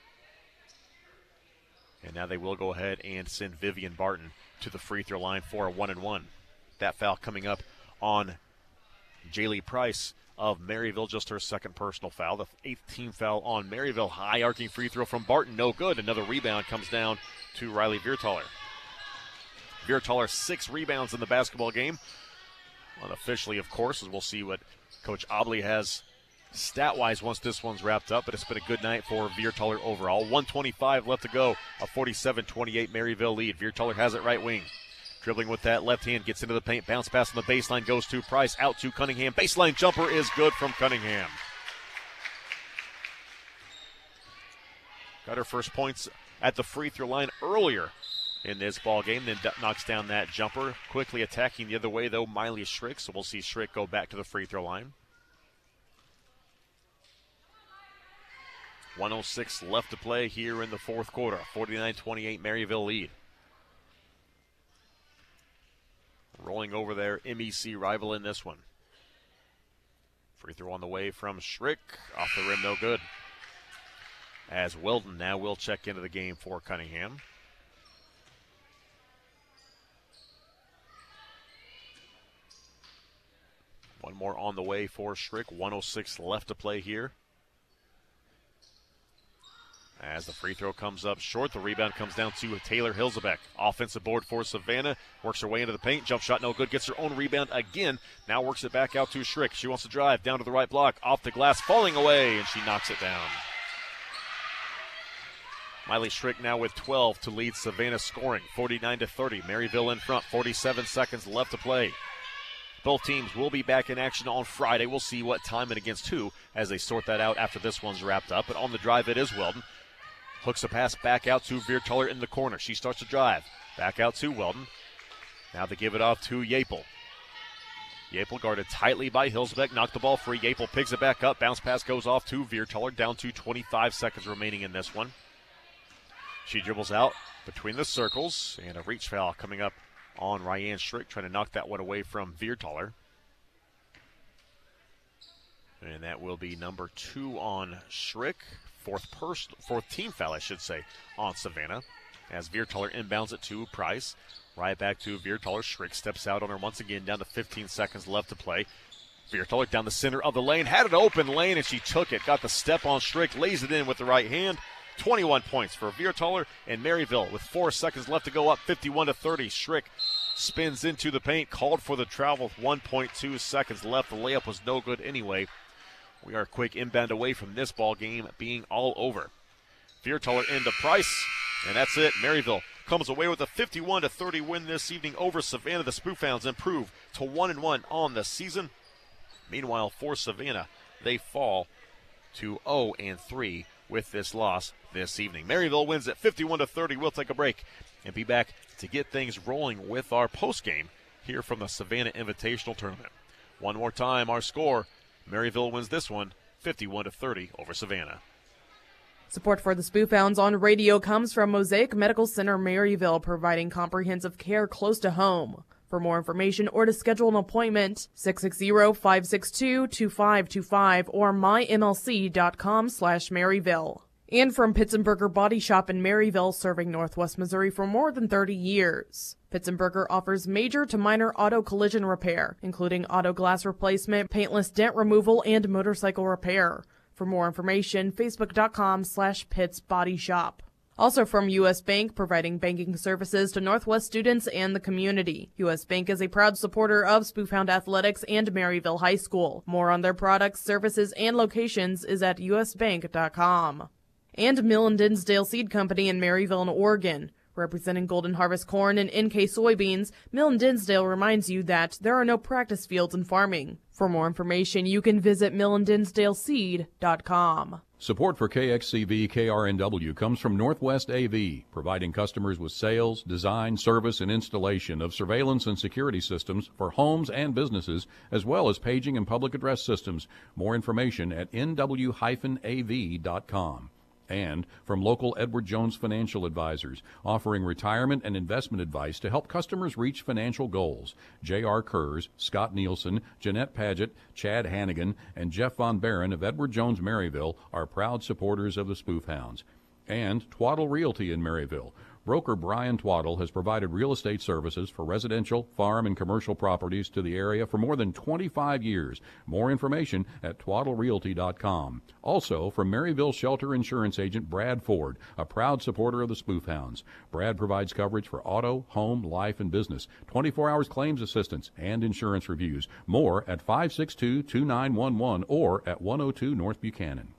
And now they will go ahead and send Vivian Barton to the free throw line for a 1-1. That foul coming up on Jaylee Price of Maryville, just her second personal foul. The 8th team foul on Maryville. High arcing free throw from Barton, no good. Another rebound comes down to Riley Viertaler. Viertaler 6 rebounds in the basketball game. Unofficially, of course, as we'll see what Coach Obley has stat-wise once this one's wrapped up, but it's been a good night for Viertaler overall. 1:25 left to go, a 47-28 Maryville lead. Viertaler has it right wing. Dribbling with that left hand, gets into the paint, bounce pass on the baseline, goes to Price, out to Cunningham. Baseline jumper is good from Cunningham. Got her first points at the free throw line earlier in this ball game, then knocks down that jumper. Quickly attacking the other way, though, Miley Schrick, so we'll see Schrick go back to the free throw line. 1:06 left to play here in the fourth quarter. 49-28 Maryville lead. Rolling over their MEC rival in this one. Free throw on the way from Schrick. Off the rim, no good. As Weldon now will check into the game for Cunningham. One more on the way for Schrick. 1:06 left to play here. As the free throw comes up short, the rebound comes down to Taylor Hilzebeck. Offensive board for Savannah. Works her way into the paint. Jump shot no good. Gets her own rebound again. Now works it back out to Schrick. She wants to drive down to the right block. Off the glass. Falling away. And she knocks it down. Miley Schrick now with 12 to lead Savannah scoring. 49-30. Maryville in front. 47 seconds left to play. Both teams will be back in action on Friday. We'll see what time and against who as they sort that out after this one's wrapped up. But on the drive, it is Weldon. Hooks a pass back out to Viertaler in the corner. She starts to drive. Back out to Weldon. Now they give it off to Yapel. Yapel guarded tightly by Hilsbeck. Knocked the ball free. Yapel picks it back up. Bounce pass goes off to Viertaler. Down to 25 seconds remaining in this one. She dribbles out between the circles. And a reach foul coming up on Ryan Schrick, trying to knock that one away from Viertaler. And that will be number 2 on Schrick. Fourth team foul, I should say, on Savannah. As Viertaler inbounds it to Price. Right back to Viertaler. Schrick steps out on her once again, down to 15 seconds left to play. Viertaler down the center of the lane. Had an open lane, and she took it. Got the step on Schrick. Lays it in with the right hand. 21 points for Viertaler and Maryville with 4 seconds left to go, up 51-30. Schrick spins into the paint, called for the travel with 1.2 seconds left. The layup was no good anyway. We are a quick inbound away from this ball game being all over. Viertaler into Price, and that's it. Maryville comes away with a 51-30 win this evening over Savannah. The Spoofhounds improve to 1-1 on the season. Meanwhile, for Savannah, they fall to 0-3 with this loss this evening. Maryville wins at 51-30. We'll take a break and be back to get things rolling with our postgame here from the Savannah Invitational Tournament. One more time, our score. Maryville wins this one 51-30 over Savannah. Support for the Spoofhounds on radio comes from Mosaic Medical Center Maryville, providing comprehensive care close to home. For more information or to schedule an appointment, 660-562-2525 or mymlc.com/Maryville. And from Pitzenberger Body Shop in Maryville, serving Northwest Missouri for more than 30 years. Pitzenberger offers major to minor auto collision repair, including auto glass replacement, paintless dent removal, and motorcycle repair. For more information, facebook.com/Pitts Body Shop. Also from U.S. Bank, providing banking services to Northwest students and the community. U.S. Bank is a proud supporter of Spoofhound Athletics and Maryville High School. More on their products, services, and locations is at usbank.com. And Mill & Dinsdale Seed Company in Maryville, Oregon. Representing Golden Harvest corn and NK soybeans, Mill & Dinsdale reminds you that there are no practice fields in farming. For more information, you can visit millanddinsdaleseed.com. Support for KXCV KRNW comes from Northwest AV, providing customers with sales, design, service, and installation of surveillance and security systems for homes and businesses, as well as paging and public address systems. More information at nw-av.com. And from local Edward Jones Financial Advisors, offering retirement and investment advice to help customers reach financial goals. J.R. Kurz, Scott Nielsen, Jeanette Paget, Chad Hannigan, and Jeff Von Barron of Edward Jones Maryville are proud supporters of the Spoofhounds. And Twaddle Realty in Maryville, Broker Brian Twaddle has provided real estate services for residential, farm, and commercial properties to the area for more than 25 years. More information at twaddlerealty.com. Also, from Maryville Shelter Insurance agent Brad Ford, a proud supporter of the Spoof Hounds. Brad provides coverage for auto, home, life, and business, 24 hours claims assistance, and insurance reviews. More at 562-2911 or at 102 North Buchanan.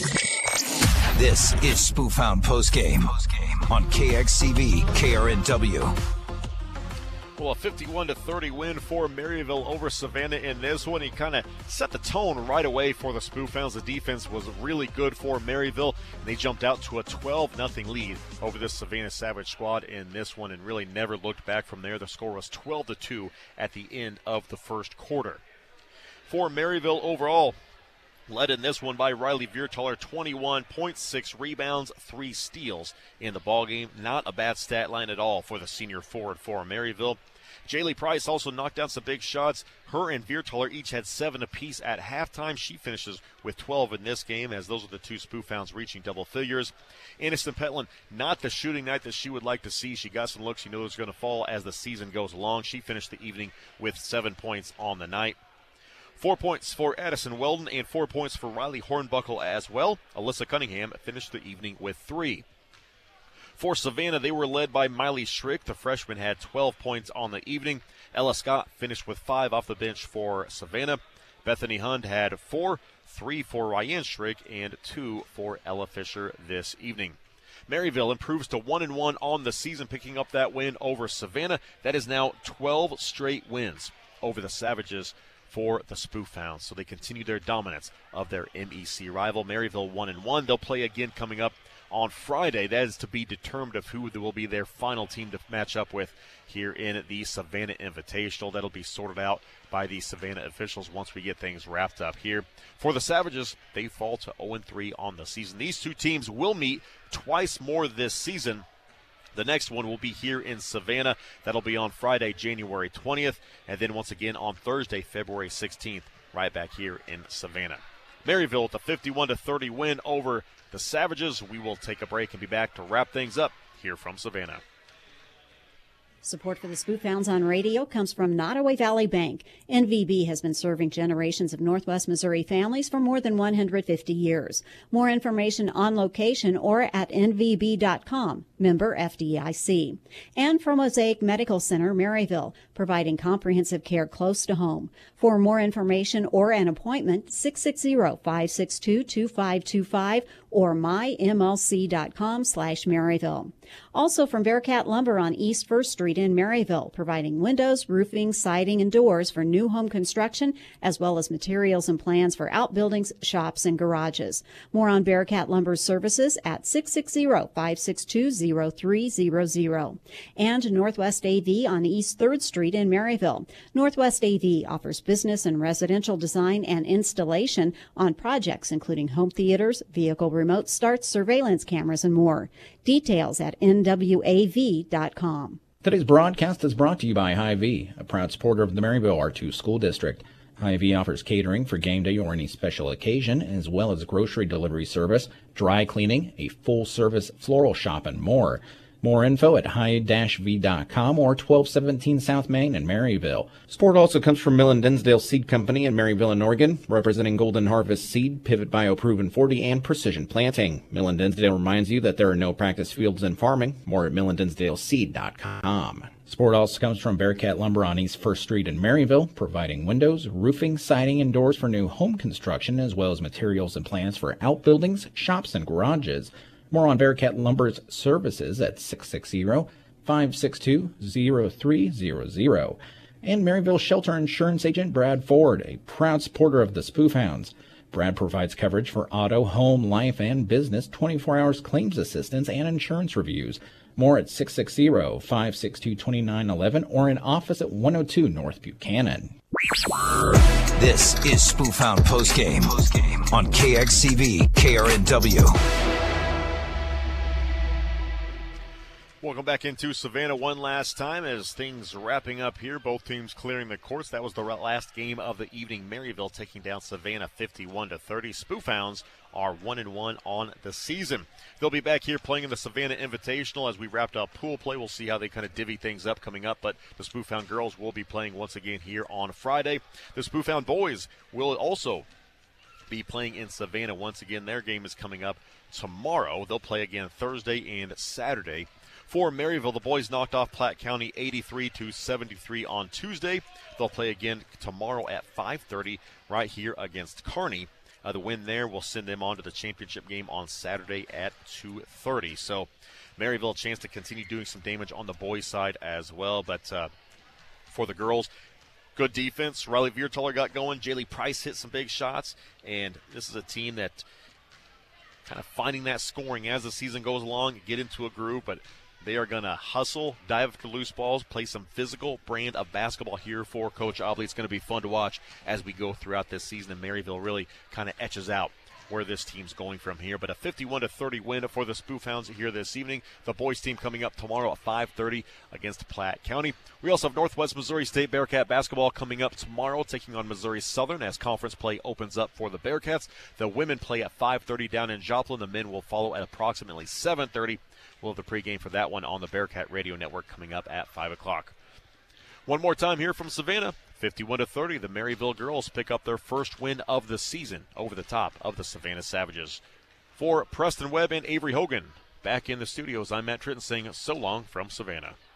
This is Spoof Hound Postgame on KXCV KRNW. Well, a 51-30 win for Maryville over Savannah in this one. He kind of set the tone right away for the Spoof Hounds. The defense was really good for Maryville, and they jumped out to a 12-0 lead over this Savannah Savage squad in this one and really never looked back from there. The score was 12-2 at the end of the first quarter. For Maryville overall, led in this one by Riley Viertaler, 21.6 rebounds, 3 steals in the ballgame. Not a bad stat line at all for the senior forward for Maryville. Jaylee Price also knocked down some big shots. Her and Viertaler each had 7 apiece at halftime. She finishes with 12 in this game, as those are the two Spoof Hounds reaching double figures. Aniston Petland, not the shooting night that she would like to see. She got some looks she knew was going to fall as the season goes along. She finished the evening with 7 points on the night. 4 points for Addison Weldon and 4 points for Riley Hornbuckle as well. Alyssa Cunningham finished the evening with 3. For Savannah, they were led by Miley Schrick. The freshman had 12 points on the evening. Ella Scott finished with 5 off the bench for Savannah. Bethany Hund had 4, 3 for Ryan Schrick, and 2 for Ella Fisher this evening. Maryville improves to 1-1 on the season, picking up that win over Savannah. That is now 12 straight wins over the Savages for the Spoof Hounds. So they continue their dominance of their MEC rival. Maryville 1-1. They'll play again coming up on Friday. That is to be determined of who will be their final team to match up with here in the Savannah Invitational. That'll be sorted out by the Savannah officials once we get things wrapped up here. For the Savages, they fall to 0-3 on the season. These two teams will meet twice more this season. The next one will be here in Savannah. That'll be on Friday, January 20th, and then once again on Thursday, February 16th, right back here in Savannah. Maryville with a 51-30 win over the Savages. We will take a break and be back to wrap things up here from Savannah. Support for the Spoof Hounds on radio comes from Nottoway Valley Bank. NVB has been serving generations of Northwest Missouri families for more than 150 years. More information on location or at nvb.com. Member FDIC. And from Mosaic Medical Center, Maryville, providing comprehensive care close to home. For more information or an appointment, 660-562-2525 or mymlc.com/Maryville. Also from Bearcat Lumber on East 1st Street in Maryville, providing windows, roofing, siding, and doors for new home construction, as well as materials and plans for outbuildings, shops, and garages. More on Bearcat Lumber's services at 660-562-0300. And Northwest AV on East 3rd Street in Maryville. Northwest AV offers business and residential design and installation on projects including home theaters, vehicle remote starts, surveillance cameras, and more. Details at nwav.com. Today's broadcast is brought to you by Hy-Vee, a proud supporter of the Maryville R2 School District. Hy-Vee offers catering for game day or any special occasion, as well as grocery delivery service, dry cleaning, a full-service floral shop, and more. More info at hy-v.com or 1217 South Main in Maryville. Support also comes from Millen Dinsdale Seed Company in Maryville and Oregon, representing Golden Harvest Seed, Pivot Bioproven 40, and Precision Planting. Millen Dinsdale reminds you that there are no practice fields in farming. More at millendinsdaleseed.com. Support also comes from Bearcat Lumber on East 1st Street in Maryville, providing windows, roofing, siding, and doors for new home construction, as well as materials and plans for outbuildings, shops, and garages. More on Bearcat Lumber's services at 660-562-0300. And Maryville Shelter Insurance agent Brad Ford, a proud supporter of the Spoof Hounds. Brad provides coverage for auto, home, life, and business, 24 hours claims assistance, and insurance reviews. More at 660-562-2911 or in office at 102 North Buchanan. This is Spoof Hound Postgame on KXCV KRNW. Welcome back into Savannah one last time as things wrapping up here. Both teams clearing the courts. That was the last game of the evening. Maryville taking down Savannah 51-30. Spoofhounds are 1-1 on the season. They'll be back here playing in the Savannah Invitational as we wrapped up pool play. We'll see how they kind of divvy things up coming up, but the Spoofhound girls will be playing once again here on Friday. The Spoofhound boys will also be playing in Savannah once again. Their game is coming up tomorrow. They'll play again Thursday and Saturday. For Maryville, the boys knocked off Platte County 83-73 on Tuesday. They'll play again tomorrow at 5:30 right here against Kearney. The win there will send them on to the championship game on Saturday at 2:30. So Maryville a chance to continue doing some damage on the boys' side as well. But for the girls, good defense. Riley Viertaler got going. Jaylee Price hit some big shots. And this is a team that kind of finding that scoring as the season goes along, get into a groove, but they are going to hustle, dive after loose balls, play some physical brand of basketball here for Coach Obley. It's going to be fun to watch as we go throughout this season, and Maryville really kind of etches out where this team's going from here. But a 51-30 win for the Spoofhounds here this evening. The boys team coming up tomorrow at 5:30 against Platte County. We also have Northwest Missouri State Bearcat basketball coming up tomorrow, taking on Missouri Southern as conference play opens up for the Bearcats. The women play at 5:30 down in Joplin. The men will follow at approximately 7:30. We'll have the pregame for that one on the Bearcat Radio Network coming up at 5 o'clock. One more time here from Savannah. 51-30, the Maryville girls pick up their first win of the season over the top of the Savannah Savages. For Preston Webb and Avery Hogan, back in the studios, I'm Matt Tritton saying so long from Savannah.